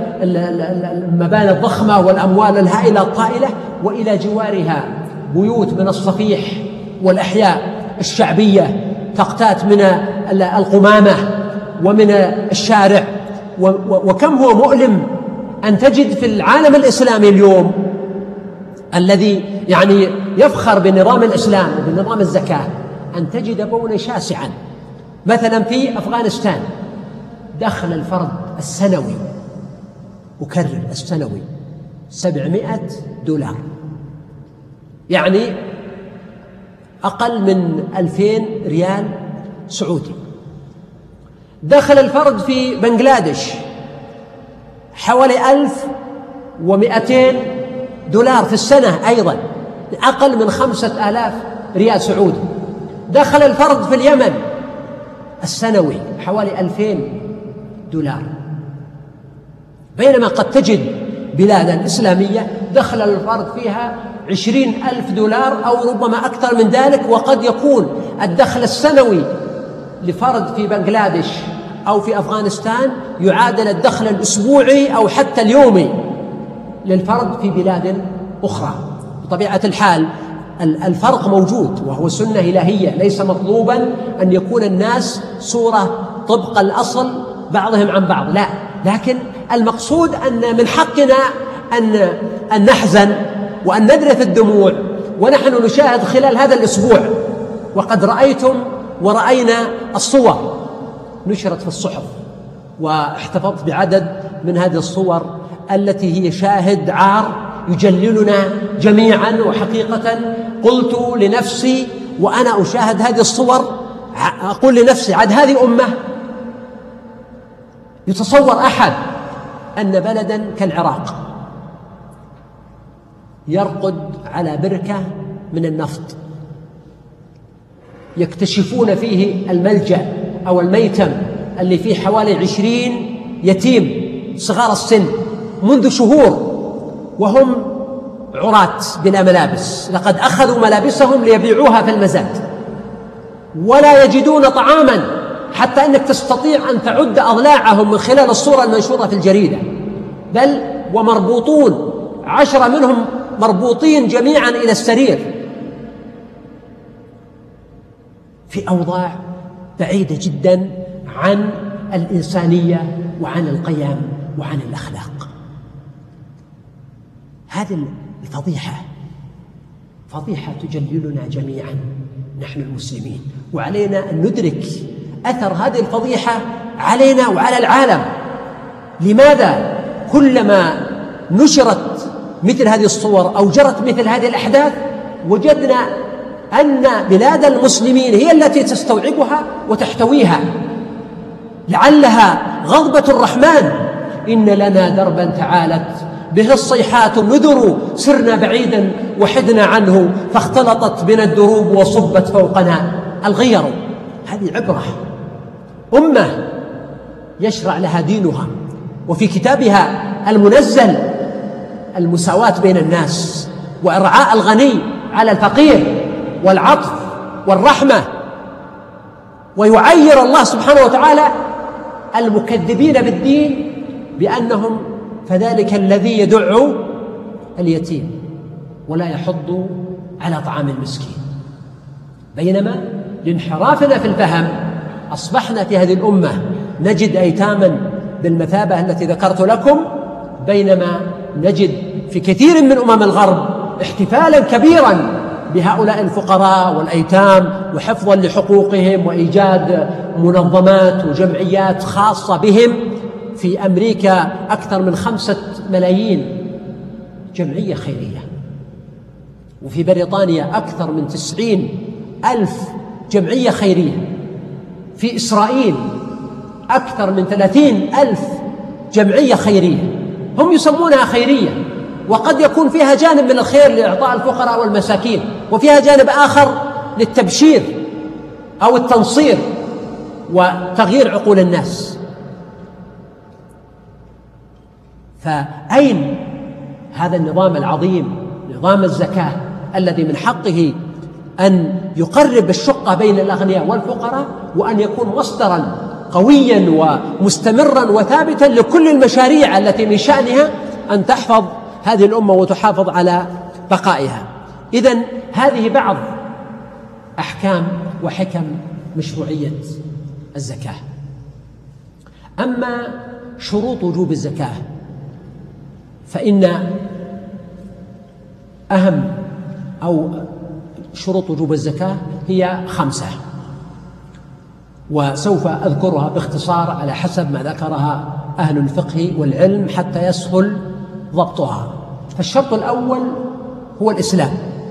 المباني الضخمة والأموال الهائلة الطائلة، وإلى جوارها بيوت من الصفيح والأحياء الشعبية تقتات من القمامة ومن الشارع. وكم هو مؤلم أن تجد في العالم الإسلامي اليوم الذي يعني يفخر بنظام الإسلام وبنظام الزكاة، أن تجد بونا شاسعا. مثلا في أفغانستان دخل الفرد السنوي، أكرر السنوي، سبعمائة دولار، يعني أقل من ألفين ريال سعودي. دخل الفرد في بنغلاديش حوالي ألف ومئتين دولار في السنة، أيضا أقل من خمسة آلاف ريال سعودي. دخل الفرد في اليمن السنوي حوالي ألفين دولار، بينما قد تجد بلادا إسلامية دخل الفرد فيها عشرين ألف دولار أو ربما أكثر من ذلك، وقد يكون الدخل السنوي لفرد في بنغلاديش أو في أفغانستان يعادل الدخل الأسبوعي أو حتى اليومي للفرد في بلاد أخرى. بطبيعة الحال الفرق موجود وهو سنة إلهية، ليس مطلوبا أن يكون الناس صورة طبق الأصل بعضهم عن بعض، لا، لكن المقصود أن من حقنا أن أن نحزن وأن نذرف الدموع ونحن نشاهد خلال هذا الأسبوع. وقد رأيتم ورأينا الصور نشرت في الصحف، واحتفظت بعدد من هذه الصور التي هي شاهد عار يجللنا جميعا. وحقيقة قلت لنفسي وأنا أشاهد هذه الصور، أقول لنفسي عد هذه أمة؟ يتصور أحد أن بلدا كالعراق يرقد على بركة من النفط يكتشفون فيه الملجأ أو الميتم اللي فيه حوالي عشرين يتيم صغار السن منذ شهور وهم عراة بلا ملابس، لقد أخذوا ملابسهم ليبيعوها في المزاد، ولا يجدون طعاما حتى أنك تستطيع أن تعد أضلاعهم من خلال الصورة المنشورة في الجريدة، بل ومربوطون، عشرة منهم مربوطين جميعا إلى السرير في أوضاع بعيدة جدا عن الإنسانية وعن القيم وعن الأخلاق. هذه الفضيحة فضيحة تجللنا جميعا نحن المسلمين، وعلينا أن ندرك أثر هذه الفضيحة علينا وعلى العالم. لماذا كلما نشرت مثل هذه الصور أو جرت مثل هذه الأحداث وجدنا أن بلاد المسلمين هي التي تستوعبها وتحتويها؟ لعلها غضبة الرحمن. إن لنا دربا تعالت به الصيحات النذر، سرنا بعيدا وحدنا عنه، فاختلطت بنا الدروب وصبت فوقنا الغير. هذه عبرة، أمة يشرع لها دينها وفي كتابها المنزل المساواة بين الناس وإرعاء الغني على الفقير والعطف والرحمة، ويعير الله سبحانه وتعالى المكذبين بالدين بأنهم فذلك الذي يدع اليتيم ولا يحض على طعام المسكين. بينما لانحرافنا في الفهم أصبحنا في هذه الأمة نجد أيتاما بالمثابة التي ذكرت لكم، بينما نجد في كثير من أمم الغرب احتفالا كبيرا بهؤلاء الفقراء والأيتام وحفظا لحقوقهم وإيجاد منظمات وجمعيات خاصة بهم. في أمريكا أكثر من خمسة ملايين جمعية خيرية، وفي بريطانيا أكثر من تسعين ألف جمعية خيرية، في إسرائيل أكثر من ثلاثين ألف جمعية خيرية. هم يسمونها خيرية، وقد يكون فيها جانب من الخير لإعطاء الفقراء والمساكين، وفيها جانب آخر للتبشير أو التنصير وتغيير عقول الناس. فأين هذا النظام العظيم، نظام الزكاة، الذي من حقه أن يقرب الشقة بين الأغنياء والفقراء، وأن يكون مصدرا قويا ومستمرا وثابتا لكل المشاريع التي من شأنها أن تحفظ هذه الأمة وتحافظ على بقائها. إذن هذه بعض أحكام وحكم مشروعية الزكاة. أما شروط وجوب الزكاة فإن أهم أو شروط وجوب الزكاة هي خمسة، وسوف أذكرها باختصار على حسب ما ذكرها أهل الفقه والعلم حتى يسهل ضبطها. فالشرط الأول هو الإسلام،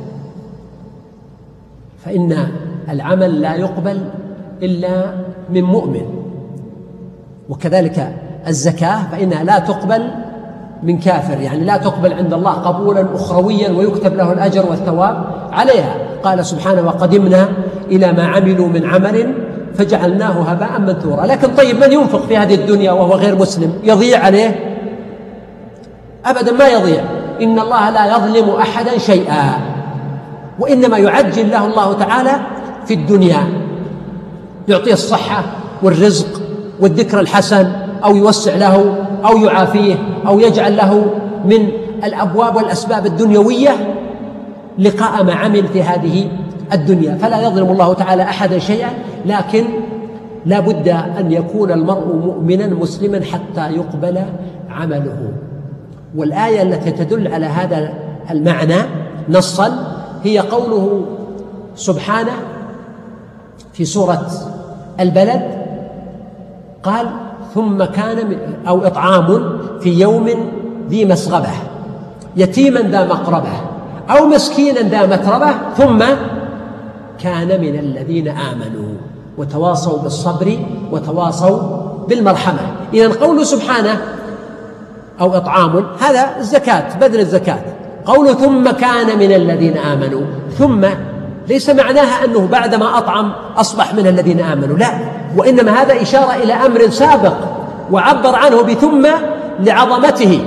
فإن العمل لا يقبل إلا من مؤمن، وكذلك الزكاة فإنها لا تقبل من كافر، يعني لا تقبل عند الله قبولا أخرويا ويكتب له الأجر والثواب عليها. قال سبحانه: وقدمنا إلى ما عملوا من عمل فجعلناه هباء منثورا. لكن طيب، من ينفق في هذه الدنيا وهو غير مسلم يضيع عليه؟ أبدا ما يضيع. إن الله لا يظلم أحدا شيئا، وإنما يعجل له الله تعالى في الدنيا، يعطيه الصحة والرزق والذكر الحسن، أو يوسع له أو يعافيه أو يجعل له من الأبواب والأسباب الدنيوية لقاء ما عمل في هذه الدنيا. فلا يظلم الله تعالى أحدا شيئا، لكن لا بد أن يكون المرء مؤمنا مسلما حتى يقبل عمله. والآية التي تدل على هذا المعنى نصا هي قوله سبحانه في سورة البلد، قال: ثم كان أو إطعام في يوم ذي مسغبة يتيما ذا مقربة أو مسكينا ذا متربة ثم كان من الذين آمنوا وتواصوا بالصبر وتواصوا بالمرحمة. إذن قول سبحانه أو إطعام هذا الزكاة، بدل الزكاة. قول ثم كان من الذين آمنوا، ثم ليس معناها أنه بعدما أطعم أصبح من الذين آمنوا، لا، وإنما هذا إشارة إلى أمر سابق وعبر عنه بثم لعظمته.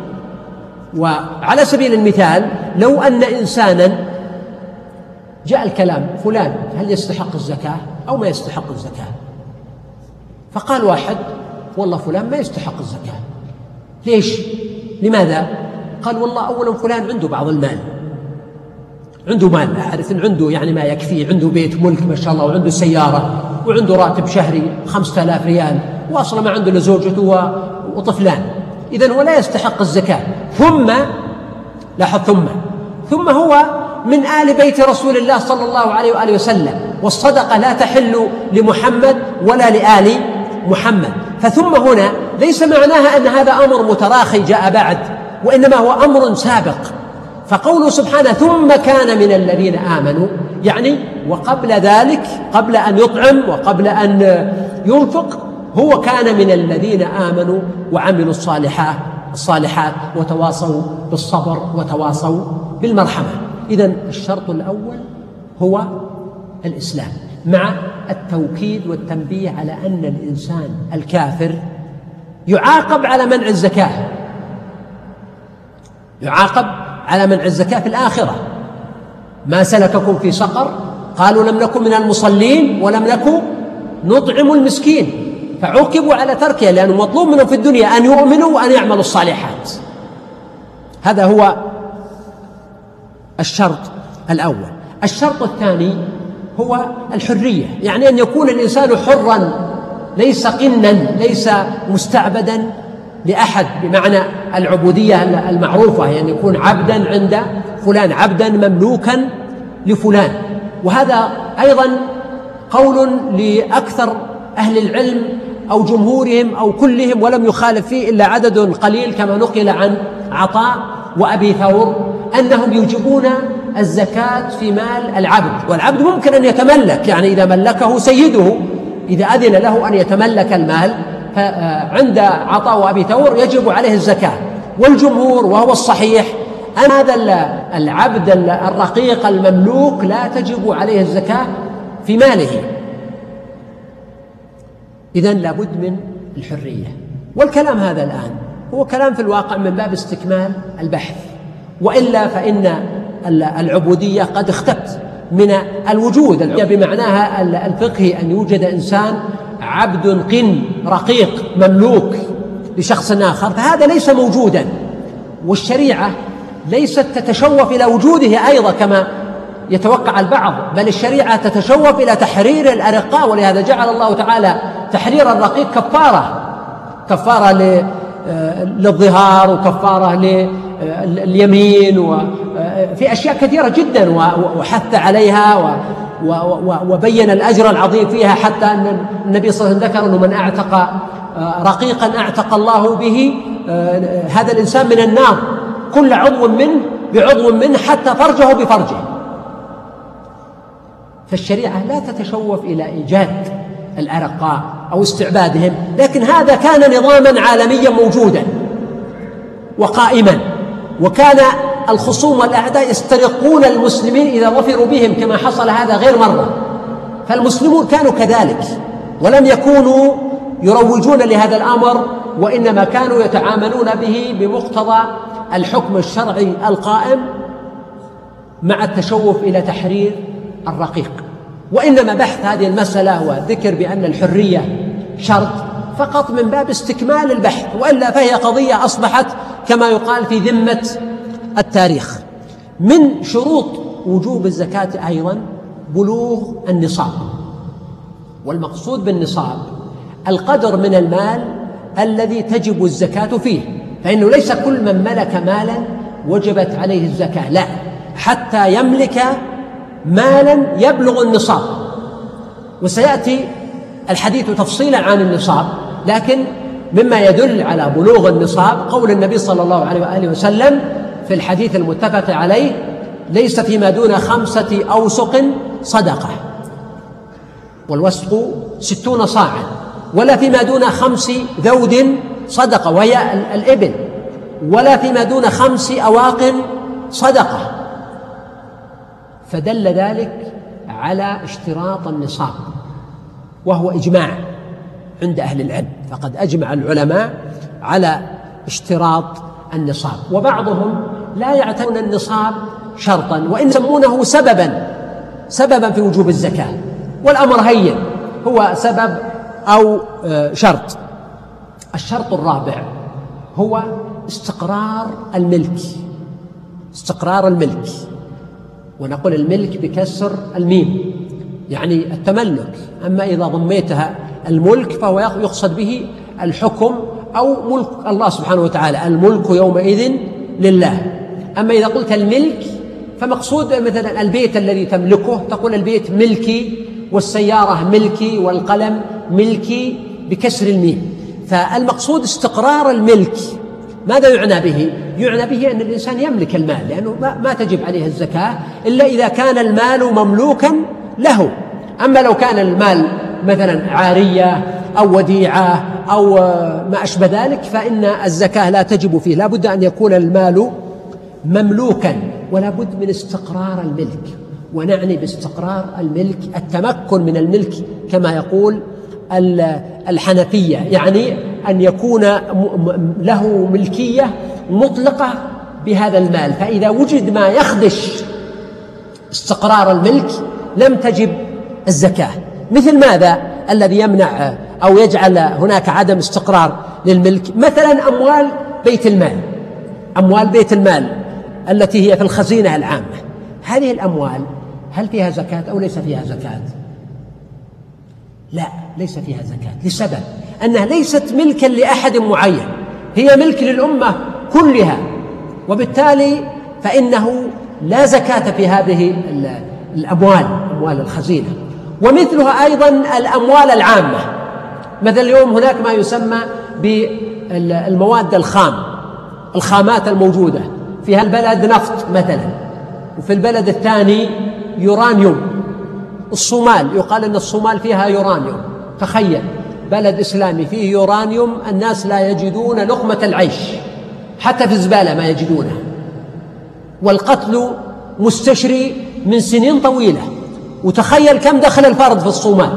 وعلى سبيل المثال، لو أن إنسانا جاء الكلام: فلان هل يستحق الزكاة أو ما يستحق الزكاة؟ فقال واحد: والله فلان ما يستحق الزكاة. ليش؟ لماذا؟ قال: والله أولا فلان عنده بعض المال، عنده مال، أعرف أن عنده يعني ما يكفيه، عنده بيت ملك ما شاء الله، وعنده سيارة، وعنده راتب شهري خمسة آلاف ريال، وأصلا ما عنده لزوجته وطفلان، إذن هو لا يستحق الزكاة. ثم لاحظ، ثم ثم هو من آل بيت رسول الله صلى الله عليه وآله وسلم، والصدقة لا تحل لمحمد ولا لآل محمد. فثم هنا ليس معناها أن هذا أمر متراخي جاء بعد، وإنما هو أمر سابق. فقوله سبحانه ثم كان من الذين آمنوا، يعني وقبل ذلك، قبل أن يطعم وقبل أن ينفق، هو كان من الذين آمنوا وعملوا الصالحات الصالحات وتواصوا بالصبر وتواصوا بالمرحمة. إذن الشرط الأول هو الإسلام، مع التوكيد والتنبيه على أن الإنسان الكافر يعاقب على منع الزكاة، يعاقب على منع الزكاة في الآخرة. ما سلككم في سقر؟ قالوا لم نكن من المصلين ولم نكن نطعم المسكين، فعوقبوا على تركها لأنه مطلوب منهم في الدنيا أن يؤمنوا وأن يعملوا الصالحات. هذا هو الشرط الأول. الشرط الثاني هو الحرية، يعني أن يكون الإنسان حراً ليس قناً، ليس مستعبداً لأحد، بمعنى العبودية المعروفة، يعني يكون عبداً عند فلان، عبداً مملوكاً لفلان. وهذا أيضاً قول لأكثر أهل العلم أو جمهورهم أو كلهم، ولم يخالف فيه إلا عدد قليل كما نقل عن عطاء وأبي ثور أنهم يوجبون الزكاة في مال العبد. والعبد ممكن أن يتملك، يعني إذا ملكه سيده، إذا أذن له أن يتملك المال، فعند عطاء وأبي ثور يجب عليه الزكاة. والجمهور وهو الصحيح أن هذا العبد الرقيق المملوك لا تجب عليه الزكاة في ماله. إذن لابد من الحرية. والكلام هذا الآن هو كلام في الواقع من باب استكمال البحث، وإلا فإن العبودية قد اختفت من الوجود بمعناها الفقهي، أن يوجد إنسان عبد قن رقيق مملوك لشخص آخر، فهذا ليس موجودا. والشريعة ليست تتشوف إلى وجوده أيضا كما يتوقع البعض، بل الشريعة تتشوف إلى تحرير الأرقاء، ولهذا جعل الله تعالى تحرير الرقيق كفارة، كفارة للظهار وكفارة لليمين، وفي أشياء كثيرة جدا وحث عليها وبين الأجر العظيم فيها، حتى أن النبي صلى الله عليه وسلم ذكر أنه من أعتق رقيقا أعتق الله به هذا الإنسان من النار، كل عضو منه بعضو منه حتى فرجه بفرجه. فالشريعة لا تتشوف إلى إيجاد الأرقاء أو استعبادهم، لكن هذا كان نظاما عالميا موجودا وقائما، وكان الخصوم والأعداء يسترقون المسلمين إذا ظفروا بهم، كما حصل هذا غير مرة. فالمسلمون كانوا كذلك، ولم يكونوا يروجون لهذا الأمر، وإنما كانوا يتعاملون به بمقتضى الحكم الشرعي القائم مع التشوف إلى تحرير الرقيق. وإنما بحث هذه المسألة وذكر بأن الحرية شرط فقط من باب استكمال البحث، وإلا فهي قضية أصبحت كما يقال في ذمة التاريخ. من شروط وجوب الزكاة أيضا بلوغ النصاب، والمقصود بالنصاب القدر من المال الذي تجب الزكاة فيه، فإنه ليس كل من ملك مالا وجبت عليه الزكاة، لا، حتى يملك مالا يبلغ النصاب. وسيأتي الحديث تفصيلا عن النصاب، لكن مما يدل على بلوغ النصاب قول النبي صلى الله عليه وآله وسلم في الحديث المتفق عليه: ليس فيما دون خمسة أوسق صدقة، والوسق ستون صاعا، ولا فيما دون خمس ذود صدقة وهي الإبل، ولا فيما دون خمس أواق صدقة. فدل ذلك على اشتراط النصاب، وهو إجماع عند أهل العلم، فقد أجمع العلماء على اشتراط النصاب. وبعضهم لا يعتبرون النصاب شرطا، وإن يسمونه سببا سببا في وجوب الزكاة، والأمر هين، هو سبب أو شرط. الشرط الرابع هو استقرار الملك، استقرار الملك، ونقول الملك بكسر الميم، يعني التملك. أما إذا ضميتها الملك فهو يقصد به الحكم أو ملك الله سبحانه وتعالى، الملك يومئذ لله. أما إذا قلت الملك فمقصود مثلا البيت الذي تملكه، تقول البيت ملكي، والسيارة ملكي، والقلم ملكي بكسر الميم. فالمقصود استقرار الملك. ماذا يعنى به؟ يعنى به أن الإنسان يملك المال، لأنه ما تجب عليه الزكاة إلا إذا كان المال مملوكا له. أما لو كان المال مثلا عارية أو وديعة أو ما أشبه ذلك فإن الزكاة لا تجب فيه، لا بد أن يكون المال مملوكا، ولا بد من استقرار الملك. ونعني باستقرار الملك التمكن من الملك كما يقول الحنفية، يعني أن يكون له ملكية مطلقة بهذا المال، فإذا وجد ما يخدش استقرار الملك لم تجب الزكاة. مثل ماذا الذي يمنع أو يجعل هناك عدم استقرار للملك؟ مثلا أموال بيت المال، أموال بيت المال التي هي في الخزينة العامة، هذه الأموال هل فيها زكاة أو ليس فيها زكاة؟ لا، ليس فيها زكاة، لسبب أنها ليست ملكا لأحد معين، هي ملك للأمة كلها، وبالتالي فإنه لا زكاة في هذه الأموال، أموال الخزينة. ومثلها أيضا الأموال العامة، مثل اليوم هناك ما يسمى بالمواد الخام، الخامات الموجودة في هالبلد نفط مثلا، وفي البلد الثاني يورانيوم. الصومال يقال أن الصومال فيها يورانيوم، تخيل بلد إسلامي فيه يورانيوم، الناس لا يجدون لقمة العيش، حتى في الزبالة ما يجدونها، والقتل مستشري من سنين طويلة، وتخيل كم دخل الفرد في الصومال.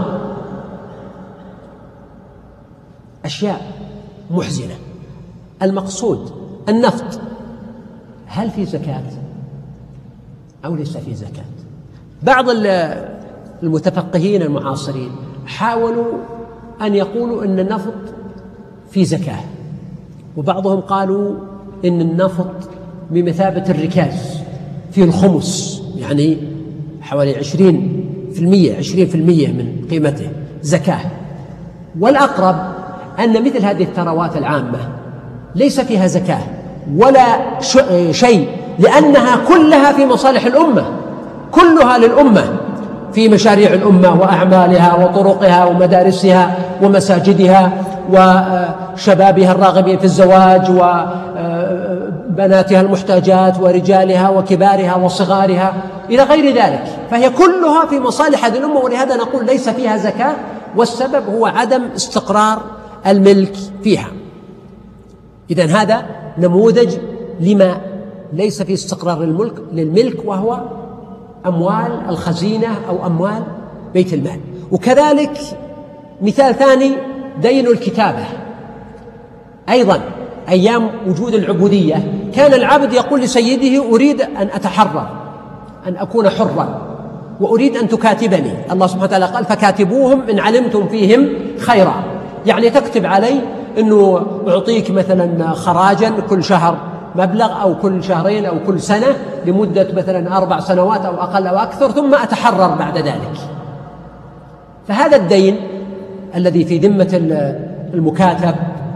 أشياء محزنة. المقصود النفط هل في زكاة أو ليس في زكاة؟ بعض المتفقهين المعاصرين حاولوا أن يقولوا إن النفط في زكاة، وبعضهم قالوا إن النفط بمثابة الركاز في الخمس، يعني حوالي عشرين في المية عشرين في المية من قيمته زكاة. والأقرب أن مثل هذه الثروات العامة ليس فيها زكاة ولا شيء، لأنها كلها في مصالح الأمة، كلها للأمة، في مشاريع الأمة وأعمالها وطرقها ومدارسها ومساجدها وشبابها الراغبين في الزواج وبناتها المحتاجات ورجالها وكبارها وصغارها إلى غير ذلك، فهي كلها في مصالح هذه الأمة، ولهذا نقول ليس فيها زكاة، والسبب هو عدم استقرار الملك فيها. إذن هذا نموذج لما ليس في استقرار الملك للملك، وهو أموال الخزينة أو أموال بيت المال. وكذلك مثال ثاني دين الكتابة، أيضا أيام وجود العبودية كان العبد يقول لسيده أريد أن أتحرر، أن أكون حرا، وأريد أن تكاتبني. الله سبحانه وتعالى قال فكاتبوهم إن علمتم فيهم خيرا، يعني تكتب علي أنه أعطيك مثلا خراجا كل شهر مبلغ، أو كل شهرين أو كل سنة لمدة مثلا أربع سنوات أو أقل أو أكثر، ثم أتحرر بعد ذلك. فهذا الدين الذي في ذمة المكاتب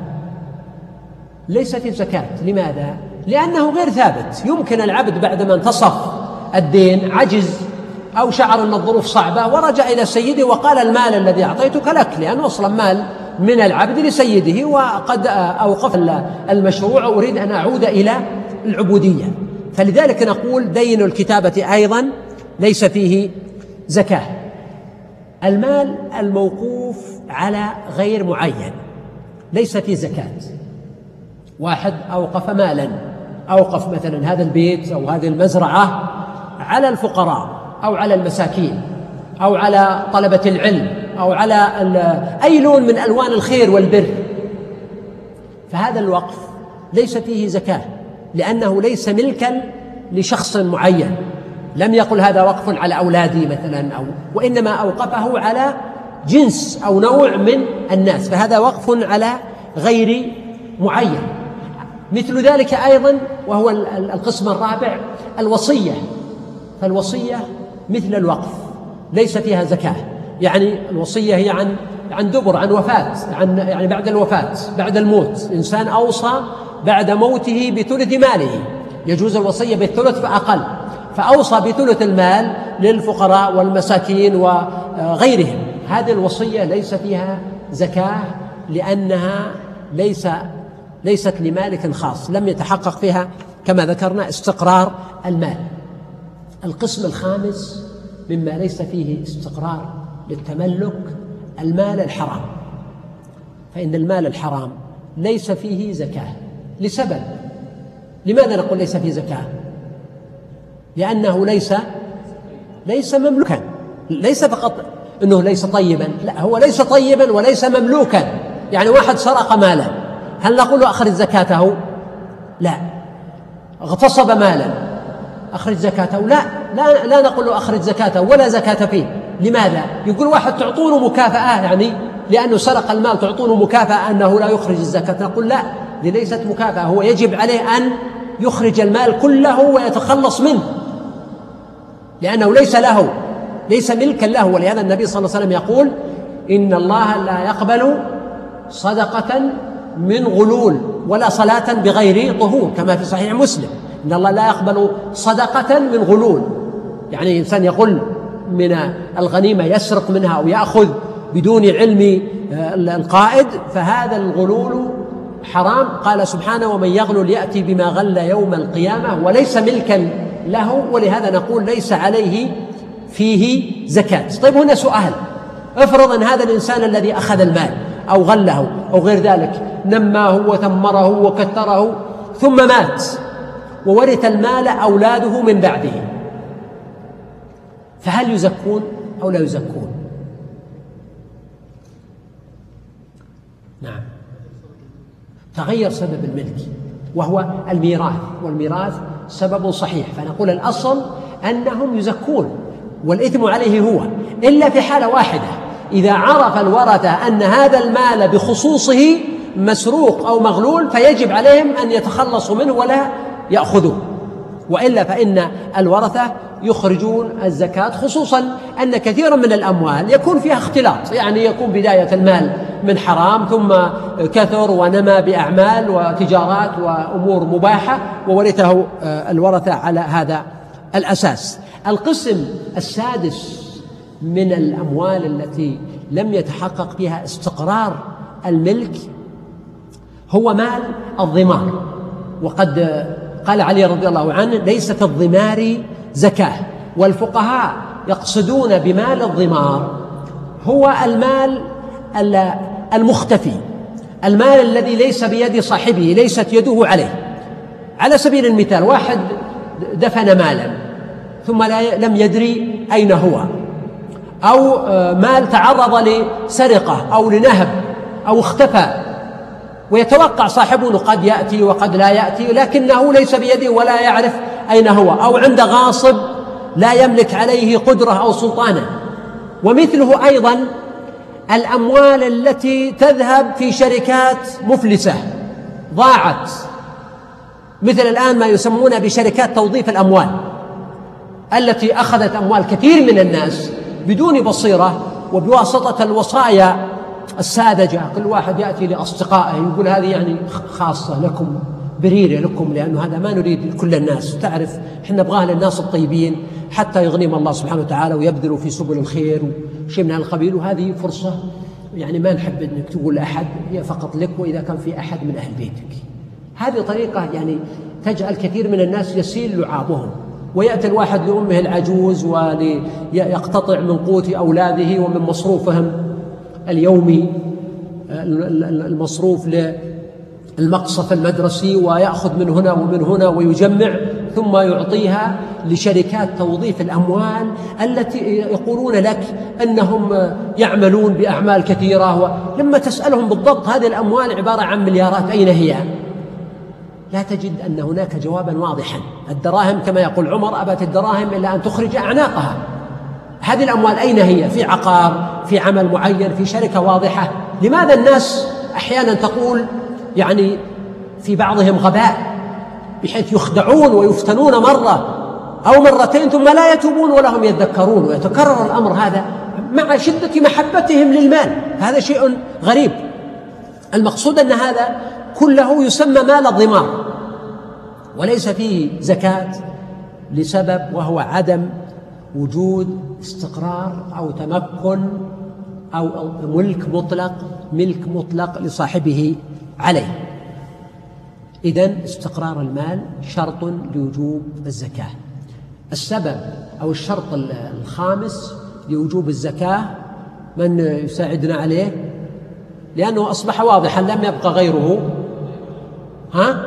ليس في زكاة. لماذا؟ لأنه غير ثابت. يمكن العبد بعدما انتصف الدين عجز أو شعر أن الظروف صعبة ورجع إلى سيده وقال المال الذي أعطيتك لك، لأنه أصلا مال من العبد لسيده، وقد أوقف المشروع، أريد أن أعود إلى العبودية. فلذلك نقول دين الكتابة أيضا ليس فيه زكاة. المال الموقوف على غير معين ليس فيه زكاة. واحد أوقف مالا، أوقف مثلا هذا البيت أو هذه المزرعة على الفقراء أو على المساكين أو على طلبة العلم أو على أي لون من ألوان الخير والبر، فهذا الوقف ليس فيه زكاة، لأنه ليس ملكا لشخص معين. لم يقل هذا وقف على أولادي مثلا، أو وإنما أوقفه على جنس أو نوع من الناس، فهذا وقف على غير معين. مثل ذلك أيضا، وهو القسم الرابع، الوصية. فالوصية مثل الوقف ليس فيها زكاة، يعني الوصية هي عن عن دبر، عن وفاة، عن يعني بعد الوفاة، بعد الموت، إنسان أوصى بعد موته بثلث ماله، يجوز الوصية بالثلث فأقل، فأوصى بثلث المال للفقراء والمساكين وغيرهم. هذه الوصية ليس فيها زكاة، لأنها ليس ليست لمالك خاص، لم يتحقق فيها كما ذكرنا استقرار المال. القسم الخامس مما ليس فيه استقرار للتملك المال الحرام، فإن المال الحرام ليس فيه زكاة لسبب. لماذا نقول ليس فيه زكاة؟ لأنه ليس ليس مملوكا، ليس فقط أنه ليس طيبا، لا، هو ليس طيبا وليس مملوكا، يعني واحد سرق مالا، هل نقول له أخرج زكاته؟ لا. اغتصب مالا، أخرج زكاته؟ لا لا, لا نقول له أخرج زكاته ولا زكاة فيه. لماذا؟ يقول واحد تعطونه مكافأة، يعني لأنه سرق المال تعطونه مكافأة أنه لا يخرج الزكاة. نقول لا، ليست مكافأة، هو يجب عليه أن يخرج المال كله ويتخلص منه، لأنه ليس له، ليس ملكا له. ولهذا النبي صلى الله عليه وسلم يقول إن الله لا يقبل صدقة من غلول ولا صلاة بغير طهور، كما في صحيح مسلم، إن الله لا يقبل صدقة من غلول، يعني إنسان يغل من الغنيمة، يسرق منها أو يأخذ بدون علم القائد، فهذا الغلول حرام. قال سبحانه ومن يغلل يأتي بما غل يوم القيامة، وليس ملكا له، ولهذا نقول ليس عليه فيه زكاة. طيب هنا سؤال، افرض أن هذا الإنسان الذي أخذ المال أو غله أو غير ذلك نماه وثمره وكثره ثم مات وورث المال أولاده من بعده، فهل يزكون أو لا يزكون؟ نعم، تغير سبب الملك وهو الميراث، والميراث سبب صحيح، فنقول الأصل أنهم يزكون والإثم عليه هو، إلا في حالة واحدة، إذا عرف الورثة أن هذا المال بخصوصه مسروق أو مغلول فيجب عليهم أن يتخلصوا منه ولا يأخذوه، وإلا فإن الورثة يخرجون الزكاة، خصوصا أن كثيرا من الأموال يكون فيها اختلاط، يعني يكون بداية المال من حرام ثم كثر ونمى بأعمال وتجارات وأمور مباحة وورثه الورثة على هذا الأساس. القسم السادس من الأموال التي لم يتحقق فيها استقرار الملك هو مال الضمار، وقد قال علي رضي الله عنه ليس في الضمار زكاة، والفقهاء يقصدون بمال الضمار هو المال المختفي، المال الذي ليس بيد صاحبه، ليست يده عليه. على سبيل المثال، واحد دفن مالا ثم لم يدري أين هو، أو مال تعرض لسرقة أو لنهب أو اختفى، ويتوقع صاحبه قد يأتي وقد لا يأتي، لكنه ليس بيده ولا يعرف أين هو، أو عند غاصب لا يملك عليه قدرة أو سلطانة. ومثله أيضا الأموال التي تذهب في شركات مفلسة ضاعت، مثل الآن ما يسمون بشركات توظيف الأموال التي أخذت أموال كثير من الناس بدون بصيرة وبواسطة الوصايا الساذجة. كل واحد يأتي لأصدقائه يقول هذه يعني خاصة لكم، بريرة لكم، لأنه هذا ما نريد كل الناس، تعرف إحنا نبغاه للناس الطيبين حتى يغنيهم الله سبحانه وتعالى ويبذلوا في سبل الخير وشيء من هالقبيل، وهذه فرصة يعني ما نحب أنك تقول لأحد، هي فقط لك وإذا كان في أحد من أهل بيتك. هذه طريقة يعني تجعل كثير من الناس يسيل لعابهم، ويأتي الواحد لأمه العجوز وليقتطع من قوت أولاده ومن مصروفهم اليومي، المصروف للمقصف المدرسي، ويأخذ من هنا ومن هنا ويجمع، ثم يعطيها لشركات توظيف الأموال التي يقولون لك أنهم يعملون بأعمال كثيرة، ولما تسألهم بالضبط هذه الأموال عبارة عن مليارات أين هي؟ لا تجد أن هناك جوابا واضحا. الدراهم كما يقول عمر أبت الدراهم إلا أن تخرج أعناقها. هذه الأموال أين هي؟ في عقار، في عمل معين، في شركة واضحة. لماذا الناس أحيانا تقول يعني في بعضهم غباء بحيث يخدعون ويفتنون مرة أو مرتين ثم لا يتوبون ولا هم يذكرون، ويتكرر الأمر هذا مع شدة محبتهم للمال، هذا شيء غريب. المقصود أن هذا كله يسمى مال الضمار وليس فيه زكاة لسبب، وهو عدم وجود استقرار أو تمكن أو ملك مطلق ملك مطلق لصاحبه عليه. إذن استقرار المال شرط لوجوب الزكاة. السبب أو الشرط الخامس لوجوب الزكاة من يساعدنا عليه؟ لأنه أصبح واضحا لم يبقى غيره. ها؟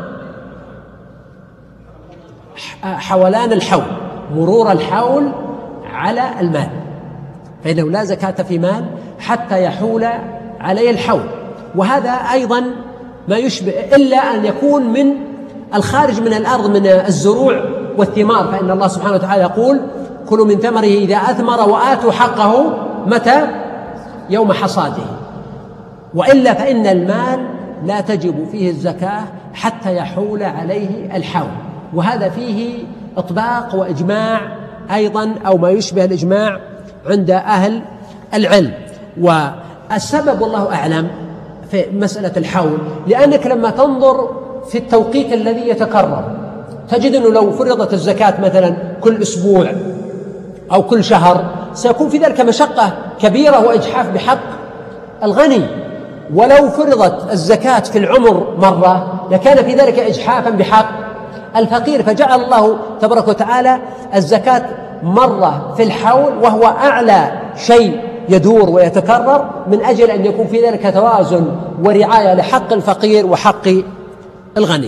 حولان الحول، مرور الحول على المال، فإنه لا زكاة في مال حتى يحول عليه الحول. وهذا أيضا ما يشبه إلا أن يكون من الخارج من الأرض من الزروع والثمار، فإن الله سبحانه وتعالى يقول كلوا من ثمره إذا أثمر وآتوا حقه متى؟ يوم حصاده. وإلا فإن المال لا تجب فيه الزكاة حتى يحول عليه الحول، وهذا فيه إطباق وإجماع أيضا أو ما يشبه الإجماع عند أهل العلم. والسبب والله أعلم في مسألة الحول، لأنك لما تنظر في التوقيت الذي يتكرر تجد أنه لو فرضت الزكاة مثلا كل أسبوع أو كل شهر سيكون في ذلك مشقة كبيرة وإجحاف بحق الغني، ولو فرضت الزكاة في العمر مرة لكان في ذلك إجحافا بحق الفقير، فجعل الله تبارك وتعالى الزكاة مرة في الحول وهو أعلى شيء يدور ويتكرر، من أجل أن يكون في ذلك توازن ورعاية لحق الفقير وحق الغني.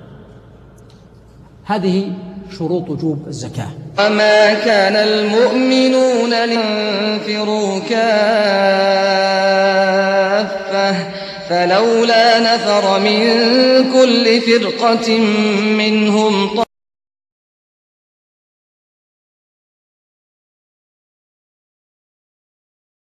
هذه شروط وجوب الزكاة. وما كان المؤمنون لينفروا كافة فلولا نفر من كل فرقة منهم